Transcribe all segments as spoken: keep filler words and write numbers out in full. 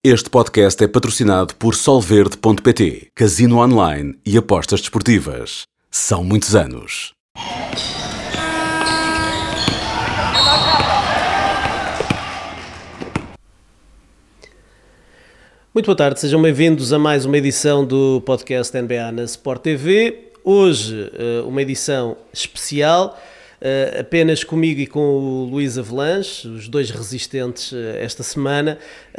Este podcast é patrocinado por Solverde ponto pt, casino online e apostas desportivas. São muitos anos. Muito boa tarde, sejam bem-vindos a mais uma edição do podcast N B A na Sport T V. Hoje, uma edição especial, apenas comigo e com o Luís Avelanche, os dois resistentes esta semana,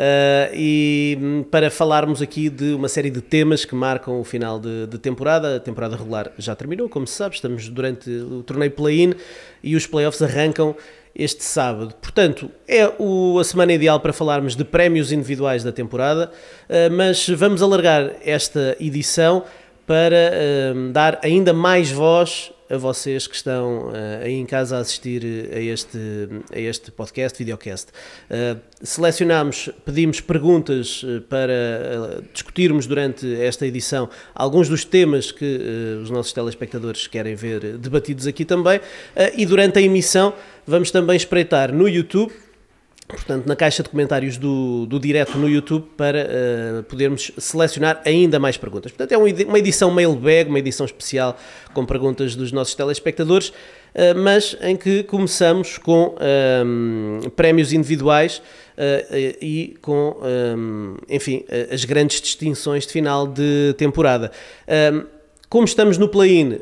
e para falarmos aqui de uma série de temas que marcam o final de, de temporada. A temporada regular já terminou, como se sabe, estamos durante o torneio play-in e os playoffs arrancam este sábado. Portanto, é o, a semana ideal para falarmos de prémios individuais da temporada, mas vamos alargar esta edição para uh, dar ainda mais voz a vocês que estão uh, aí em casa a assistir a este, a este podcast, videocast. Uh, selecionámos, pedimos perguntas uh, para uh, discutirmos durante esta edição alguns dos temas que uh, os nossos telespectadores querem ver debatidos aqui também, uh, e durante a emissão vamos também espreitar no YouTube, portanto, na caixa de comentários do, do direto no YouTube, para uh, podermos selecionar ainda mais perguntas. Portanto, é uma edição mailbag, uma edição especial com perguntas dos nossos telespectadores, uh, mas em que começamos com um, prémios individuais uh, e com, um, enfim, as grandes distinções de final de temporada. Um, como estamos no play-in,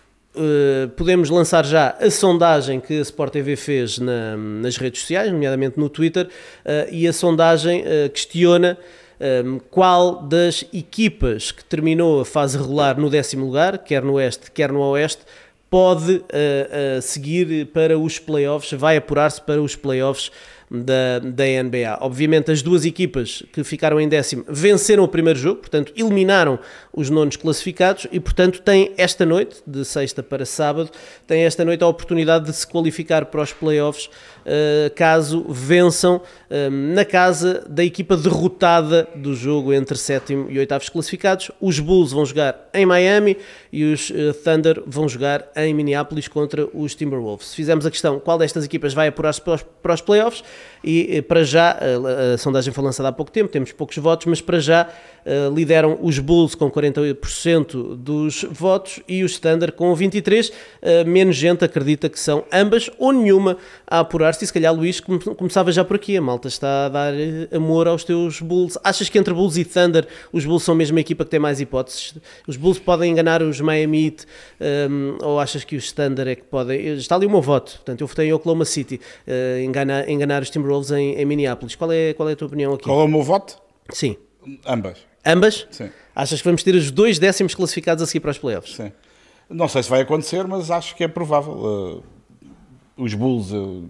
Uh, podemos lançar já a sondagem que a Sport T V fez na, nas redes sociais, nomeadamente no Twitter, uh, e a sondagem uh, questiona um, qual das equipas que terminou a fase regular no décimo lugar, quer no Oeste, quer no Oeste, pode uh, uh, seguir para os playoffs, vai apurar-se para os playoffs da, da N B A. Obviamente as duas equipas que ficaram em décimo venceram o primeiro jogo, portanto eliminaram os nonos classificados e portanto têm esta noite, de sexta para sábado, têm esta noite a oportunidade de se qualificar para os playoffs uh, caso vençam uh, na casa da equipa derrotada do jogo entre sétimo e oitavos classificados. Os Bulls vão jogar em Miami e os uh, Thunder vão jogar em Minneapolis contra os Timberwolves. Se fizermos a questão qual destas equipas vai apurar-se para os, para os playoffs, e para já, a, a sondagem foi lançada há pouco tempo, temos poucos votos, mas para já uh, lideram os Bulls com quarenta por cento dos votos e os Thunder com vinte e três por cento. Uh, menos gente acredita que são ambas ou nenhuma a apurar-se, e se calhar, Luís, come, começava já por aqui. A malta está a dar amor aos teus Bulls. Achas que entre Bulls e Thunder os Bulls são mesmo a equipa que tem mais hipóteses? Os Bulls podem enganar os Miami Heat, um, ou achas que os Thunder é que podem? Está ali o meu voto, portanto eu votei em Oklahoma City, uh, enganar, enganar os Timberwolves em, em Minneapolis. Qual é, qual é a tua opinião aqui? Qual é o meu voto? Sim. Ambas. Ambas? Sim. Achas que vamos ter os dois décimos classificados a seguir para os playoffs? Sim. Não sei se vai acontecer, mas acho que é provável. Uh, os Bulls, uh,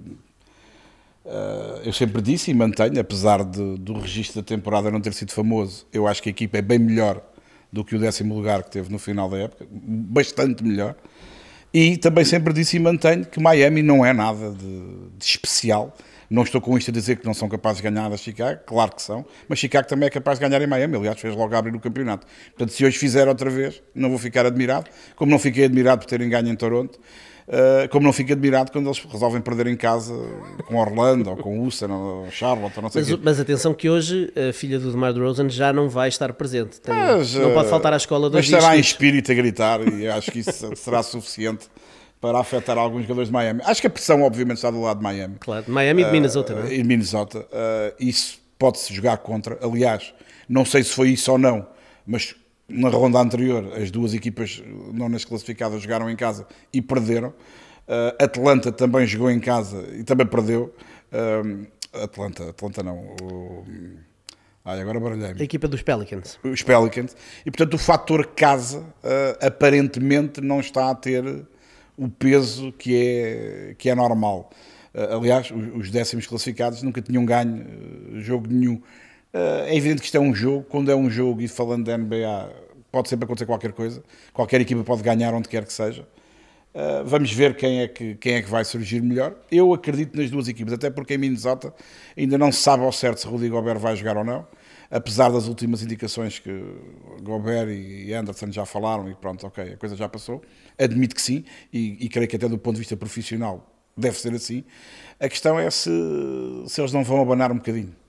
uh, eu sempre disse e mantenho, apesar de, do registro da temporada não ter sido famoso, eu acho que a equipa é bem melhor do que o décimo lugar que teve no final da época, bastante melhor. E também sempre disse e mantenho que Miami não é nada de, de especial. Não estou com isto a dizer que não são capazes de ganhar a Chicago, claro que são, mas Chicago também é capaz de ganhar em Miami, aliás fez logo abrir o campeonato. Portanto, se hoje fizer outra vez, não vou ficar admirado, como não fiquei admirado por terem ganho em Toronto, uh, como não fico admirado quando eles resolvem perder em casa com Orlando, ou com Houston, ou Charlotte, ou não sei o mas, quê. Mas atenção que hoje a filha do DeMar DeRozan já não vai estar presente, Tem, mas, não pode faltar à escola dois dias. Mas estará em espírito a gritar e acho que isso será suficiente para afetar alguns jogadores de Miami. Acho que a pressão, obviamente, está do lado de Miami. Claro, de Miami e de Minnesota, uh, não é? E de Minnesota. Uh, isso pode-se jogar contra. Aliás, não sei se foi isso ou não, mas na ronda anterior, as duas equipas nonas classificadas jogaram em casa e perderam. Uh, Atlanta também jogou em casa e também perdeu. Uh, Atlanta, Atlanta não. O... Ai, agora baralhei-me. A equipa dos Pelicans. Os Pelicans. E, portanto, o fator casa uh, aparentemente não está a ter o peso que é, que é normal. Uh, aliás, os, os décimos classificados nunca tinham ganho uh, jogo nenhum. Uh, é evidente que isto é um jogo. Quando é um jogo, e falando da N B A, pode sempre acontecer qualquer coisa. Qualquer equipa pode ganhar onde quer que seja. Uh, vamos ver quem é, que, quem é que vai surgir melhor. Eu acredito nas duas equipas, até porque em Minnesota ainda não se sabe ao certo se Rudy Gobert vai jogar ou não. Apesar das últimas indicações que Gobert e Anderson já falaram e pronto, ok, a coisa já passou, admito que sim, e, e creio que até do ponto de vista profissional deve ser assim. A questão é se, se eles não vão abanar um bocadinho.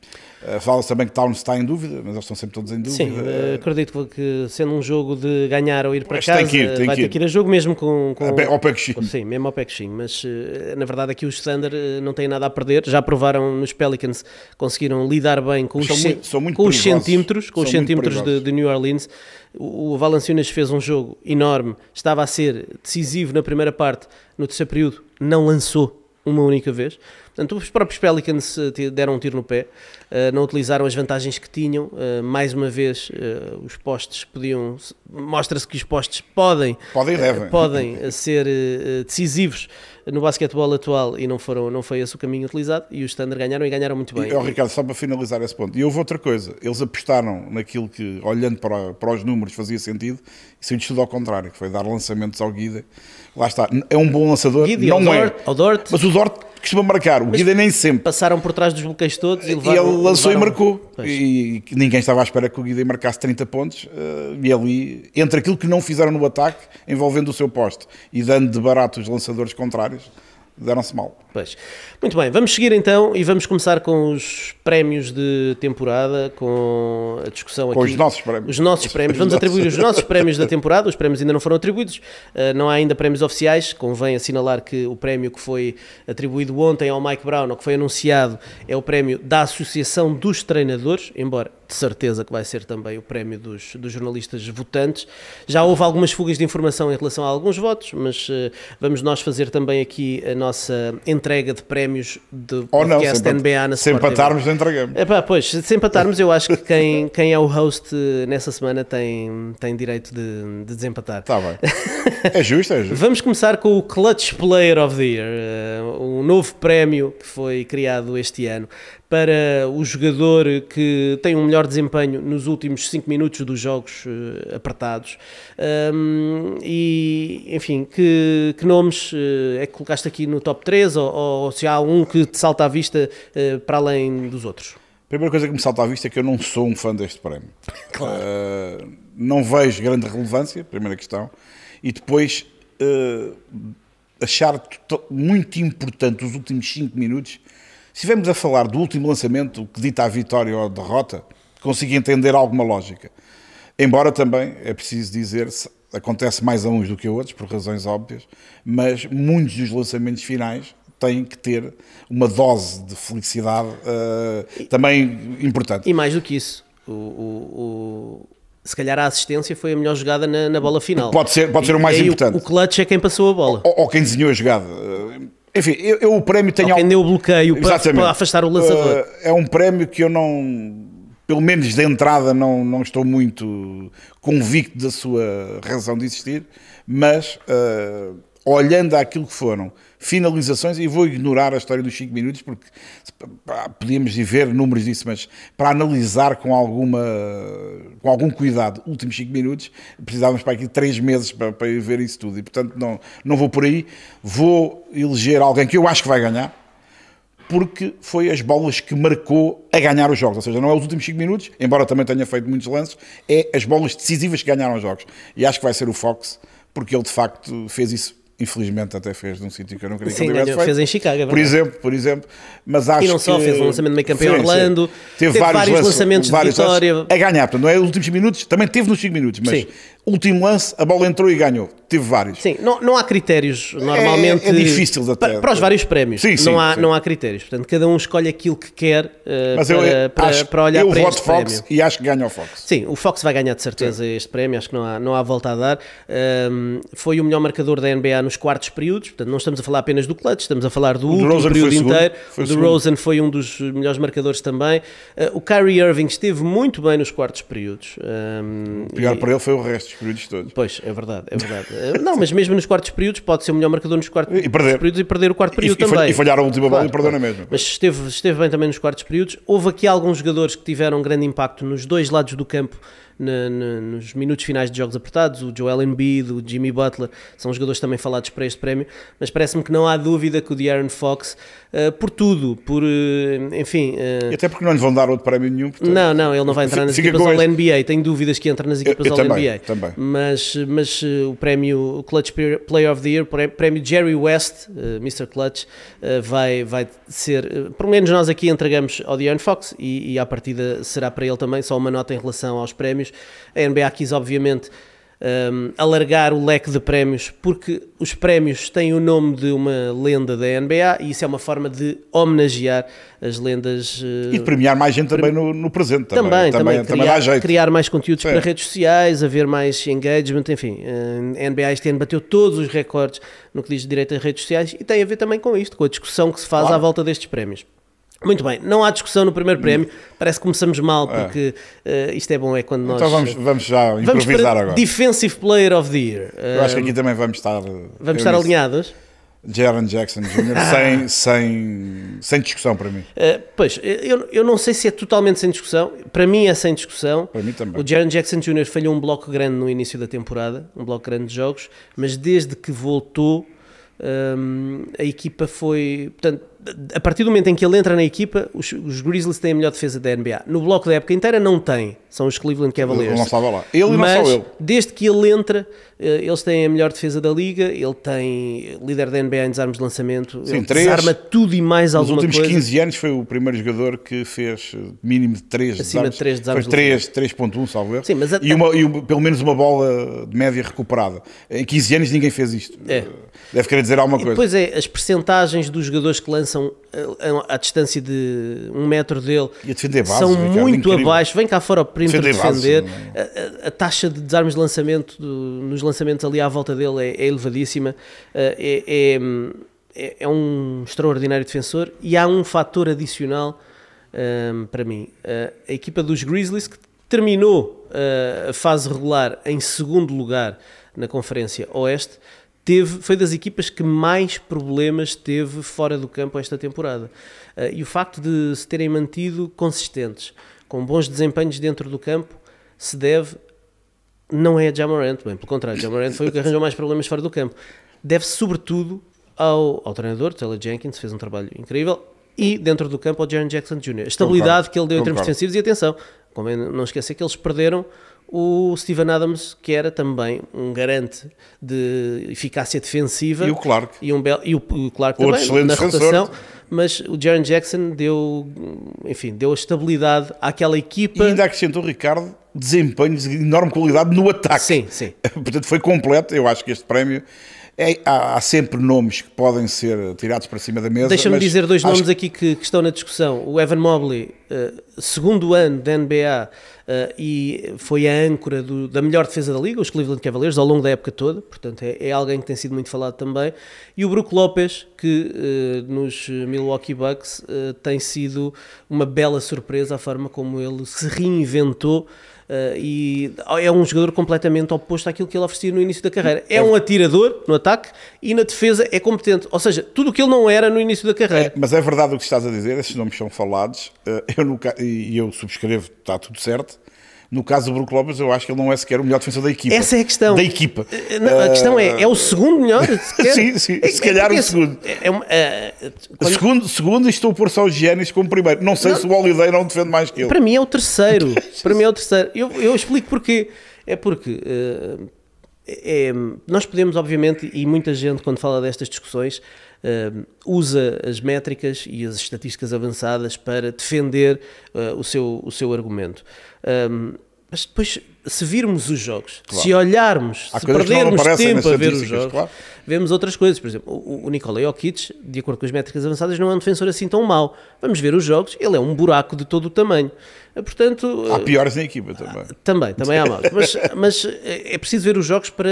Uh, Fala-se também que Towns está em dúvida, mas eles estão sempre todos em dúvida. Sim, uh, acredito que sendo um jogo de ganhar ou ir para Mas casa, tem que ir, tem vai que ter ir. que ir a jogo mesmo com... com Ao pé coxinho. Sim, mesmo ao pé coxinho, mas uh, na verdade aqui os Thunder uh, não têm nada a perder, já provaram nos Pelicans, conseguiram lidar bem com os, São ce- muito- são muito com os perigosos. centímetros, com os São muito centímetros de, perigosos. de New Orleans. O, o Valanciunas fez um jogo enorme, estava a ser decisivo na primeira parte, no terceiro período não lançou uma única vez. Portanto, os próprios Pelicans uh, te- deram um tiro no pé, uh, não utilizaram as vantagens que tinham. Uh, mais uma vez, uh, os postes podiam. Mostra-se que os postes podem, Podem e uh, devem. podem uh, ser uh, decisivos no basquetebol atual e não, foram, não foi esse o caminho utilizado. E os Thunder ganharam e ganharam muito bem. E, oh, Ricardo, só para finalizar esse ponto, e houve outra coisa, eles apostaram naquilo que, olhando para, para os números, fazia sentido, e saiu tudo ao contrário, que foi dar lançamentos ao Guida. Lá está, é um bom lançador, Guidi, não ao é, Dort, ao Dort. mas o Dort costuma marcar, o Guida nem sempre. Passaram por trás dos bloqueios todos e E levaram, ele lançou levaram- e marcou. Pois. E, e ninguém estava à espera que o Guida marcasse trinta pontos. eh, e ali, entre aquilo que não fizeram no ataque, envolvendo o seu poste e dando de barato os lançadores contrários, deram-se mal. Pois. Muito bem, vamos seguir então e vamos começar com os prémios de temporada, com a discussão aqui. Com os nossos prémios. Os nossos prémios. Os Vamos nossos. atribuir os nossos prémios da temporada, os prémios ainda não foram atribuídos, uh, não há ainda prémios oficiais, convém assinalar que o prémio que foi atribuído ontem ao Mike Brown, ou que foi anunciado, é o prémio da Associação dos Treinadores, embora de certeza que vai ser também o prémio dos, dos jornalistas votantes. Já houve algumas fugas de informação em relação a alguns votos, mas uh, vamos nós fazer também aqui a nossa entrega de prémios do Ou não, podcast se N B A na se Sport T V. empatarmos, não entregamos. Epá, pois, se empatarmos, eu acho que quem, quem é o host eh, nessa semana tem, tem direito de, de desempatar. Está bem. É justo, é justo. Vamos começar com o Clutch Player of the Year, eh, um novo prémio que foi criado este ano para o jogador que tem um melhor desempenho nos últimos cinco minutos dos jogos eh, apertados. Um, e, enfim, que, que nomes eh, é que colocaste aqui no top três ou, ou se há um que te salta à vista eh, para além dos outros? A primeira coisa que me salta à vista é que eu não sou um fã deste prémio. Claro. Uh, não vejo grande relevância, primeira questão. E depois, uh, achar to- muito importante os últimos cinco minutos. Se estivermos a falar do último lançamento, que dita a vitória ou a derrota, consigo entender alguma lógica. Embora também, é preciso dizer, acontece mais a uns do que a outros, por razões óbvias, mas muitos dos lançamentos finais têm que ter uma dose de felicidade uh, também importante. E mais do que isso, o, o, o- se calhar a assistência foi a melhor jogada na, na bola final. Pode ser, pode ser o mais E aí importante. O, o clutch é quem passou a bola. Ou, ou quem desenhou a jogada. Uh, Enfim, eu, eu o prémio tenho... Ou quem deu o bloqueio para, Exatamente. para afastar o lançador. Uh, é um prémio que eu não, pelo menos de entrada, não, não estou muito convicto da sua razão de existir, mas uh, olhando àquilo que foram finalizações, e vou ignorar a história dos cinco minutos, porque pá, podíamos ir ver números disso, mas para analisar com, alguma, com algum cuidado os últimos cinco minutos, precisávamos para aqui três meses para, para ir ver isso tudo, e portanto não, não vou por aí, vou eleger alguém que eu acho que vai ganhar, porque foi as bolas que marcou a ganhar os jogos, ou seja, não é os últimos cinco minutos, embora também tenha feito muitos lances, é as bolas decisivas que ganharam os jogos, e acho que vai ser o Fox, porque ele de facto fez isso. Infelizmente até fez num sítio que eu não queria que Sim, ele tivesse ganhou, feito. fez em Chicago, é por verdade. exemplo, por exemplo, mas acho E não só, que... fez um lançamento de meio campo em Sim, sim. Orlando, teve, teve vários, vários lances- lançamentos de vários vitória. lances a ganhar, portanto, não é os últimos minutos, também teve nos cinco minutos, mas Sim. último lance, a bola entrou e ganhou, teve vários. Sim, não, não há critérios normalmente é difícil até. para, para os vários prémios. Sim, sim, não, há, sim. não há critérios. Portanto, cada um escolhe aquilo que quer uh, Mas para, eu, para, acho, para olhar eu para voto este Fox prémio. e acho que ganha o Fox. Sim, o Fox vai ganhar de certeza este prémio, acho que não há, não há volta a dar. Um, foi o melhor marcador da N B A nos quartos períodos, portanto não estamos a falar apenas do clutch, estamos a falar do O último DeRozan período foi segundo, inteiro. foi O segundo. DeRozan foi um dos melhores marcadores também. Uh, o Kyrie Irving esteve muito bem nos quartos períodos. Um, O pior e- para ele foi o resto dos períodos todos. Pois, é verdade, é verdade. Uh, não, mas mesmo nos quartos períodos pode ser o melhor marcador nos quartos E perder. períodos e perder o quarto período E, e, também. e falhar a última bola Claro, e perder claro. na mesma. Mas esteve, esteve bem também nos quartos períodos. Houve aqui alguns jogadores que tiveram grande impacto nos dois lados do campo, na- na- nos minutos finais de jogos apertados. O Joel Embiid, o Jimmy Butler, são jogadores também falados para este prémio, mas parece-me que não há dúvida que o De'Aaron Fox, uh, por tudo, por, uh, enfim... uh, E até porque não lhe vão dar outro prémio nenhum. Portanto, não, não, ele não vai entrar nas fica equipas com All este. N B A. Tenho dúvidas que entra nas equipas eu All também, N B A. também. também. Mas, mas uh, o prémio Clutch Player of the Year, o prémio Jerry West, uh, mister Clutch, uh, vai, vai ser, uh, pelo menos nós aqui entregamos ao De'Aaron Fox e, e à partida será para ele também, só uma nota em relação aos prémios. A N B A quis obviamente Um, alargar o leque de prémios, porque os prémios têm o nome de uma lenda da N B A e isso é uma forma de homenagear as lendas uh, e de premiar mais gente também no, no presente também, também, também, também, também criar, dá jeito. criar mais conteúdos Sim. para redes sociais, haver mais engagement, enfim, uh, a N B A este ano bateu todos os recordes no que diz de direito a redes sociais e tem a ver também com isto, com a discussão que se faz Claro. à volta destes prémios. Muito bem, não há discussão no primeiro prémio, parece que começamos mal, porque é. uh, isto é bom, é quando nós... Então vamos, vamos já vamos improvisar para agora. Defensive Player of the Year. Eu acho que Um, aqui também vamos estar... Vamos estar alinhados? Jaren Jackson Júnior sem, sem, sem discussão para mim. Uh, pois, eu, eu não sei se é totalmente sem discussão, para mim é sem discussão. Para mim também. O Jaren Jackson Júnior falhou um bloco grande no início da temporada, um bloco grande de jogos, mas desde que voltou, um, a equipa foi... Portanto, a partir do momento em que ele entra na equipa, os, os Grizzlies têm a melhor defesa da N B A. No bloco da época inteira não tem, são os Cleveland Cavaliers. Ele não estava lá. Ele e Mas, não só ele. desde que ele entra, eles têm a melhor defesa da liga, ele tem líder da N B A em desarmes de lançamento, Sim, ele três. desarma tudo e mais Nos alguma últimos coisa. quinze anos foi o primeiro jogador que fez mínimo de três Acima de três desarmes Foi três, três ponto um, salvo erro. Sim, mas a- e, uma, e uma- pelo menos uma bola de média recuperada. Em quinze anos ninguém fez isto. É. Deve querer dizer alguma E coisa. depois é as percentagens dos jogadores que lançam a, a distância de um metro dele E a defender base, são Ricardo, muito incrível. abaixo. Vem cá fora ao perímetro Defender defender. base, a, a- a taxa de desarmes de lançamento do- nos lançamentos ali à volta dele é, é elevadíssima. É, é, é, é um extraordinário defensor e há um fator adicional hum, para mim. A equipa dos Grizzlies, que terminou uh, a fase regular em segundo lugar na Conferência Oeste, teve, foi das equipas que mais problemas teve fora do campo esta temporada. Uh, e o facto de se terem mantido consistentes, com bons desempenhos dentro do campo, se deve, não é a Ja Morant, bem, pelo contrário, Ja Morant foi o que arranjou mais problemas fora do campo. Deve-se sobretudo ao, ao treinador, Taylor Jenkins, fez um trabalho incrível, e dentro do campo ao Jaren Jackson Júnior A estabilidade Concordo, que ele deu em termos concordo. defensivos, e atenção, convém não esquecer que eles perderam o Steven Adams, que era também um garante de eficácia defensiva, E o Clark. e, um bel, e o, o Clark Outro também, excelente na defensor. rotação, mas o Jaren Jackson deu, enfim, deu a estabilidade àquela E equipa. ainda acrescentou o Ricardo desempenhos de enorme qualidade no ataque. Sim, sim. Portanto, foi completo. Eu acho que este prémio. É, há, há sempre nomes que podem ser tirados para cima da mesa. Deixa-me mas dizer dois acho nomes aqui que, que estão na discussão. O Evan Mobley, uh, segundo ano da N B A, uh, e foi a âncora do, da melhor defesa da liga, os Cleveland Cavaliers, ao longo da época toda. Portanto, é, é alguém que tem sido muito falado também. E o Brook Lopez, que uh, nos Milwaukee Bucks uh, tem sido uma bela surpresa a forma como ele se reinventou. Uh, e é um jogador completamente oposto àquilo que ele oferecia no início da carreira. É um atirador no ataque e na defesa é competente. Ou seja, tudo o que ele não era no início da carreira. É, mas é verdade o que estás a dizer, esses nomes são falados, eh, eu no ca- e eu subscrevo, está tudo certo. No caso do Brook Lopez, eu acho que ele não é sequer o melhor defensor da equipa. Essa é a questão. Da equipa. Não, a questão é, é o segundo melhor? Sequer? Sim, sim, É- se calhar é o porque segundo. É, é uma- é- quando- Segundo, segundo, e estou a pôr só os Giannis como primeiro. Não sei Não. se o Holiday não defende mais que ele. Para mim é o terceiro. Para mim é o terceiro. Eu, eu explico porquê. É porque eh, é- nós podemos, obviamente, e muita gente, quando fala destas discussões, eh, usa as métricas e as estatísticas avançadas para defender eh, o, seu, o seu argumento. Um, mas depois, se virmos os jogos, Claro. se olharmos, Há se coisas que não perdermos aparecem tempo nas a ver os estatísticas, jogos, claro. vemos outras coisas. Por exemplo, o, o Nikola Jokic, de acordo com as métricas avançadas, não é um defensor assim tão mau. Vamos ver os jogos, ele é um buraco de todo o tamanho. Portanto, Há piores na equipa também. também, também há maus. Mas, mas é preciso ver os jogos para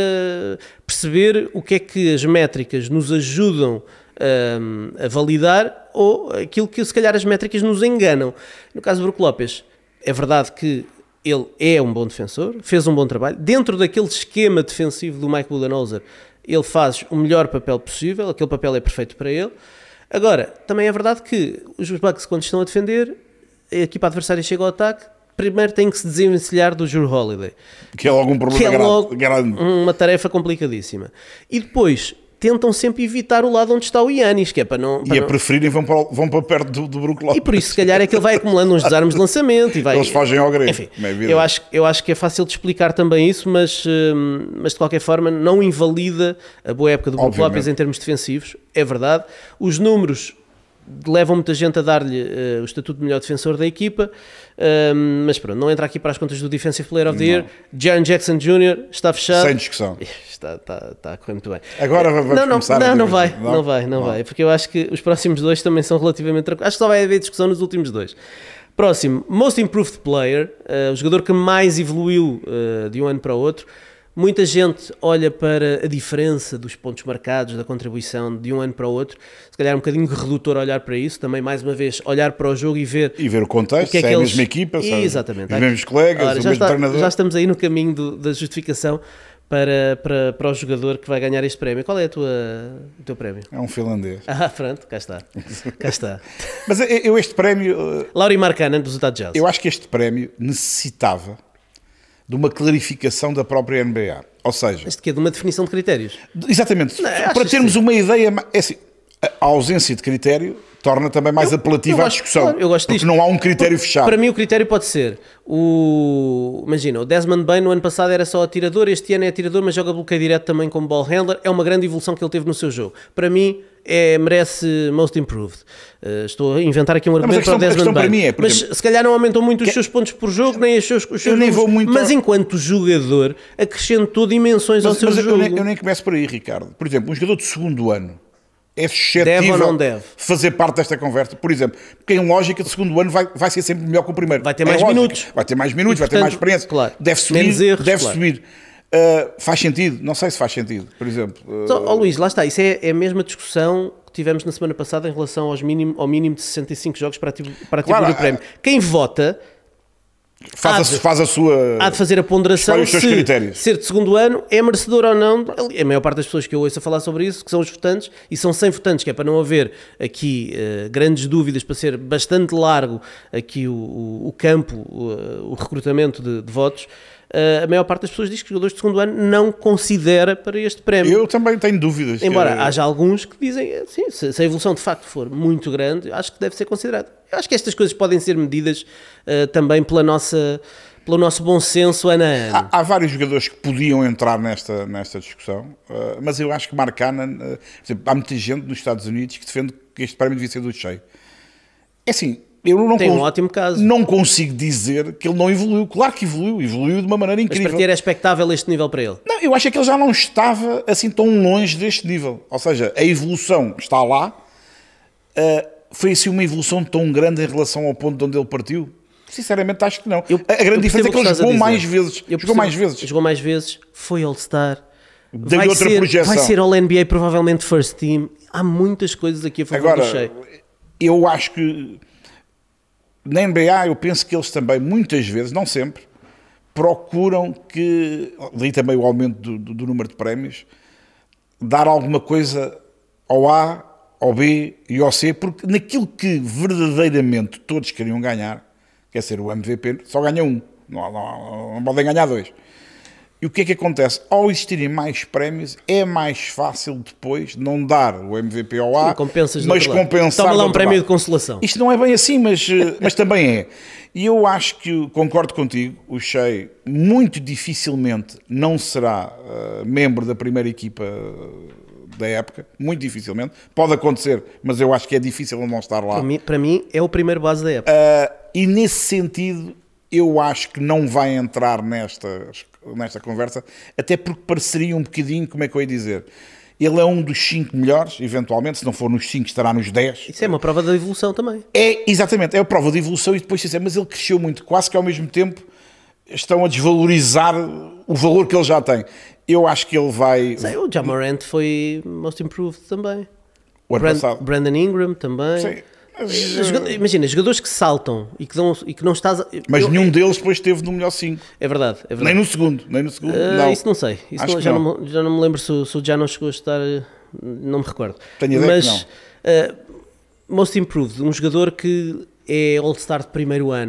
perceber o que é que as métricas nos ajudam hum, a validar ou aquilo que se calhar as métricas nos enganam. No caso do Brook Lopez, é verdade que ele é um bom defensor, fez um bom trabalho. Dentro daquele esquema defensivo do Mike Budenholzer, ele faz o melhor papel possível, aquele papel é perfeito para ele. Agora, também é verdade que os Bucks, quando estão a defender, a equipa adversária chega ao ataque, primeiro tem que se desenvencilhar do Jrue Holiday, Que é logo um que problema é grande. logo grande. uma tarefa complicadíssima. E depois tentam sempre evitar o lado onde está o Giannis, que é para não... Para e a não... preferirem vão para, vão para perto do, do Brook Lopes. E por isso, se calhar, é que ele vai acumulando uns desarmes de lançamento e vai... Eles fogem ao grego. Enfim, eu acho, eu acho que é fácil de explicar também isso, mas, hum, mas de qualquer forma não invalida a boa época do Brook Lopes em termos defensivos, é verdade. Os números levam muita gente a dar-lhe uh, o estatuto de melhor defensor da equipa, um, mas pronto, não entra aqui para as contas do Defensive Player of the Year. Jaren Jackson Júnior está fechado. Sem discussão. Está, está, está a correr muito bem. Agora vamos não, não, começar não, a não vai, não? não vai, não, não vai, porque eu acho que os próximos dois também são relativamente tranquilos. Acho que só vai haver discussão nos últimos dois. Próximo, Most Improved Player, uh, o jogador que mais evoluiu uh, de um ano para o outro. Muita gente olha para a diferença dos pontos marcados, da contribuição de um ano para o outro. Se calhar é um bocadinho redutor olhar para isso. Também, mais uma vez, olhar para o jogo e ver... E ver o contexto, o que é, que se é eles... a mesma equipa, sabe? Exatamente. Os mesmos colegas, Ora, o já mesmo está, treinador. Já estamos aí no caminho do, da justificação para, para, para o jogador que vai ganhar este prémio. Qual é a tua, o teu prémio? É um finlandês. Ah, pronto, cá está. Cá está. Mas eu este prémio... Lauri Markkanen, dos Utah Jazz. Eu acho que este prémio necessitava de uma clarificação da própria N B A. Ou seja... Este que é de uma definição de critérios. Exatamente. Não, para termos uma ideia... É assim, a ausência de critério torna também mais eu, apelativa eu à gosto, discussão. Claro, eu gosto porque disto. não há um critério porque, fechado. Para mim o critério pode ser o... Imagina, o Desmond Bane no ano passado era só atirador, este ano é atirador, mas joga bloqueio direto também como ball handler. É uma grande evolução que ele teve no seu jogo. Para mim, é, merece Most Improved. Uh, estou a inventar aqui um argumento não, questão, para o Desmond Bane. Para mim é, mas exemplo, se calhar não aumentou muito os que... seus pontos por jogo, nem os seus, os seus eu nem vou muito mas ao... enquanto jogador acrescentou dimensões mas, ao seu mas jogo. Eu nem, eu nem começo por aí, Ricardo. Por exemplo, um jogador de segundo ano é suscetível deve ou não deve? fazer parte desta conversa. Por exemplo, porque em lógica de segundo ano vai, vai ser sempre melhor que o primeiro. Vai ter é mais lógica. minutos. Vai ter mais minutos, E, vai portanto, ter mais experiência. Claro, deve subir. menos erros, deve claro. subir. Uh, faz sentido? Não sei se faz sentido, por exemplo. Uh... Só, oh, Luís, lá está. Isso é, é a mesma discussão que tivemos na semana passada em relação aos mínimo, ao mínimo de sessenta e cinco jogos para atribuir Claro, o prémio. Quem vota... Faz, de, a, faz a sua... Há de fazer a ponderação se critérios. ser de segundo ano é merecedor ou não. A maior parte das pessoas que eu ouço a falar sobre isso, que são os votantes, e são cem votantes, que é para não haver aqui uh, grandes dúvidas, para ser bastante largo aqui o, o, o campo, o, o recrutamento de, de votos. Uh, a maior parte das pessoas diz que os jogadores de segundo ano não considera para este prémio. Eu também tenho dúvidas. Embora que... haja alguns que dizem, sim, se, se a evolução de facto for muito grande, acho que deve ser considerado. Eu acho que estas coisas podem ser medidas uh, também pela nossa, pelo nosso bom senso ano a ano. Há, há vários jogadores que podiam entrar nesta, nesta discussão, uh, mas eu acho que Markkanen, uh, por exemplo, há muita gente nos Estados Unidos que defende que este prémio devia ser do Shea. É assim... Eu não, Tem um ótimo caso. Não consigo dizer que ele não evoluiu. Claro que evoluiu, evoluiu de uma maneira incrível. Mas para ti era expectável este nível para ele? Não, eu acho que ele já não estava assim tão longe deste nível. Ou seja, a evolução está lá. Uh, foi assim uma evolução tão grande em relação ao ponto de onde ele partiu? Sinceramente acho que não. Eu, a grande diferença é que ele jogou mais vezes. Eu jogou mais vezes. Jogou mais vezes, foi All-Star. Deu vai outra ser, projeção. Vai ser All-N B A, provavelmente First Team. Há muitas coisas aqui a favor Agora, do Shea. Eu acho que na N B A eu penso que eles também, muitas vezes, não sempre, procuram que, daí também o aumento do, do, do número de prémios, dar alguma coisa ao A, ao B e ao C, porque naquilo que verdadeiramente todos queriam ganhar, quer ser o M V P, só ganha um, não, não, não podem ganhar dois. E o que é que acontece? Ao existirem mais prémios, é mais fácil depois não dar o M V P ao A, Sim, mas compensar. Toma lá um prémio lado. de consolação. Isto não é bem assim, mas, mas também é. E eu acho que, concordo contigo, o Shea muito dificilmente não será uh, membro da primeira equipa da época, muito dificilmente. Pode acontecer, mas eu acho que é difícil ele não estar lá. Para mim, para mim é o primeiro base da época. Uh, e nesse sentido, eu acho que não vai entrar nesta, nesta conversa, até porque pareceria um bocadinho, como é que eu ia dizer, ele é um dos cinco melhores, eventualmente, se não for nos cinco estará nos dez. Isso é uma prova da evolução também. É, exatamente, é a prova de evolução e depois dizer, mas ele cresceu muito, quase que ao mesmo tempo estão a desvalorizar o valor que ele já tem. Eu acho que ele vai... Sei, o Ja Morant foi Most Improved também. O ano Brand, passado. Brandon Ingram também. Sim. Joga- Imagina, jogadores que saltam e que, dão, e que não estás... A... Mas eu, nenhum deles depois esteve no melhor cinco. É verdade, é verdade. Nem no segundo, nem no segundo, Uh, não. Isso não sei. Isso Acho não, que já, não. não. me- já não me lembro se, o- se o Já não chegou a estar... Não me recordo. Tenho ideia Mas, que uh, Most Improved, um jogador que é All-Star de primeiro ano,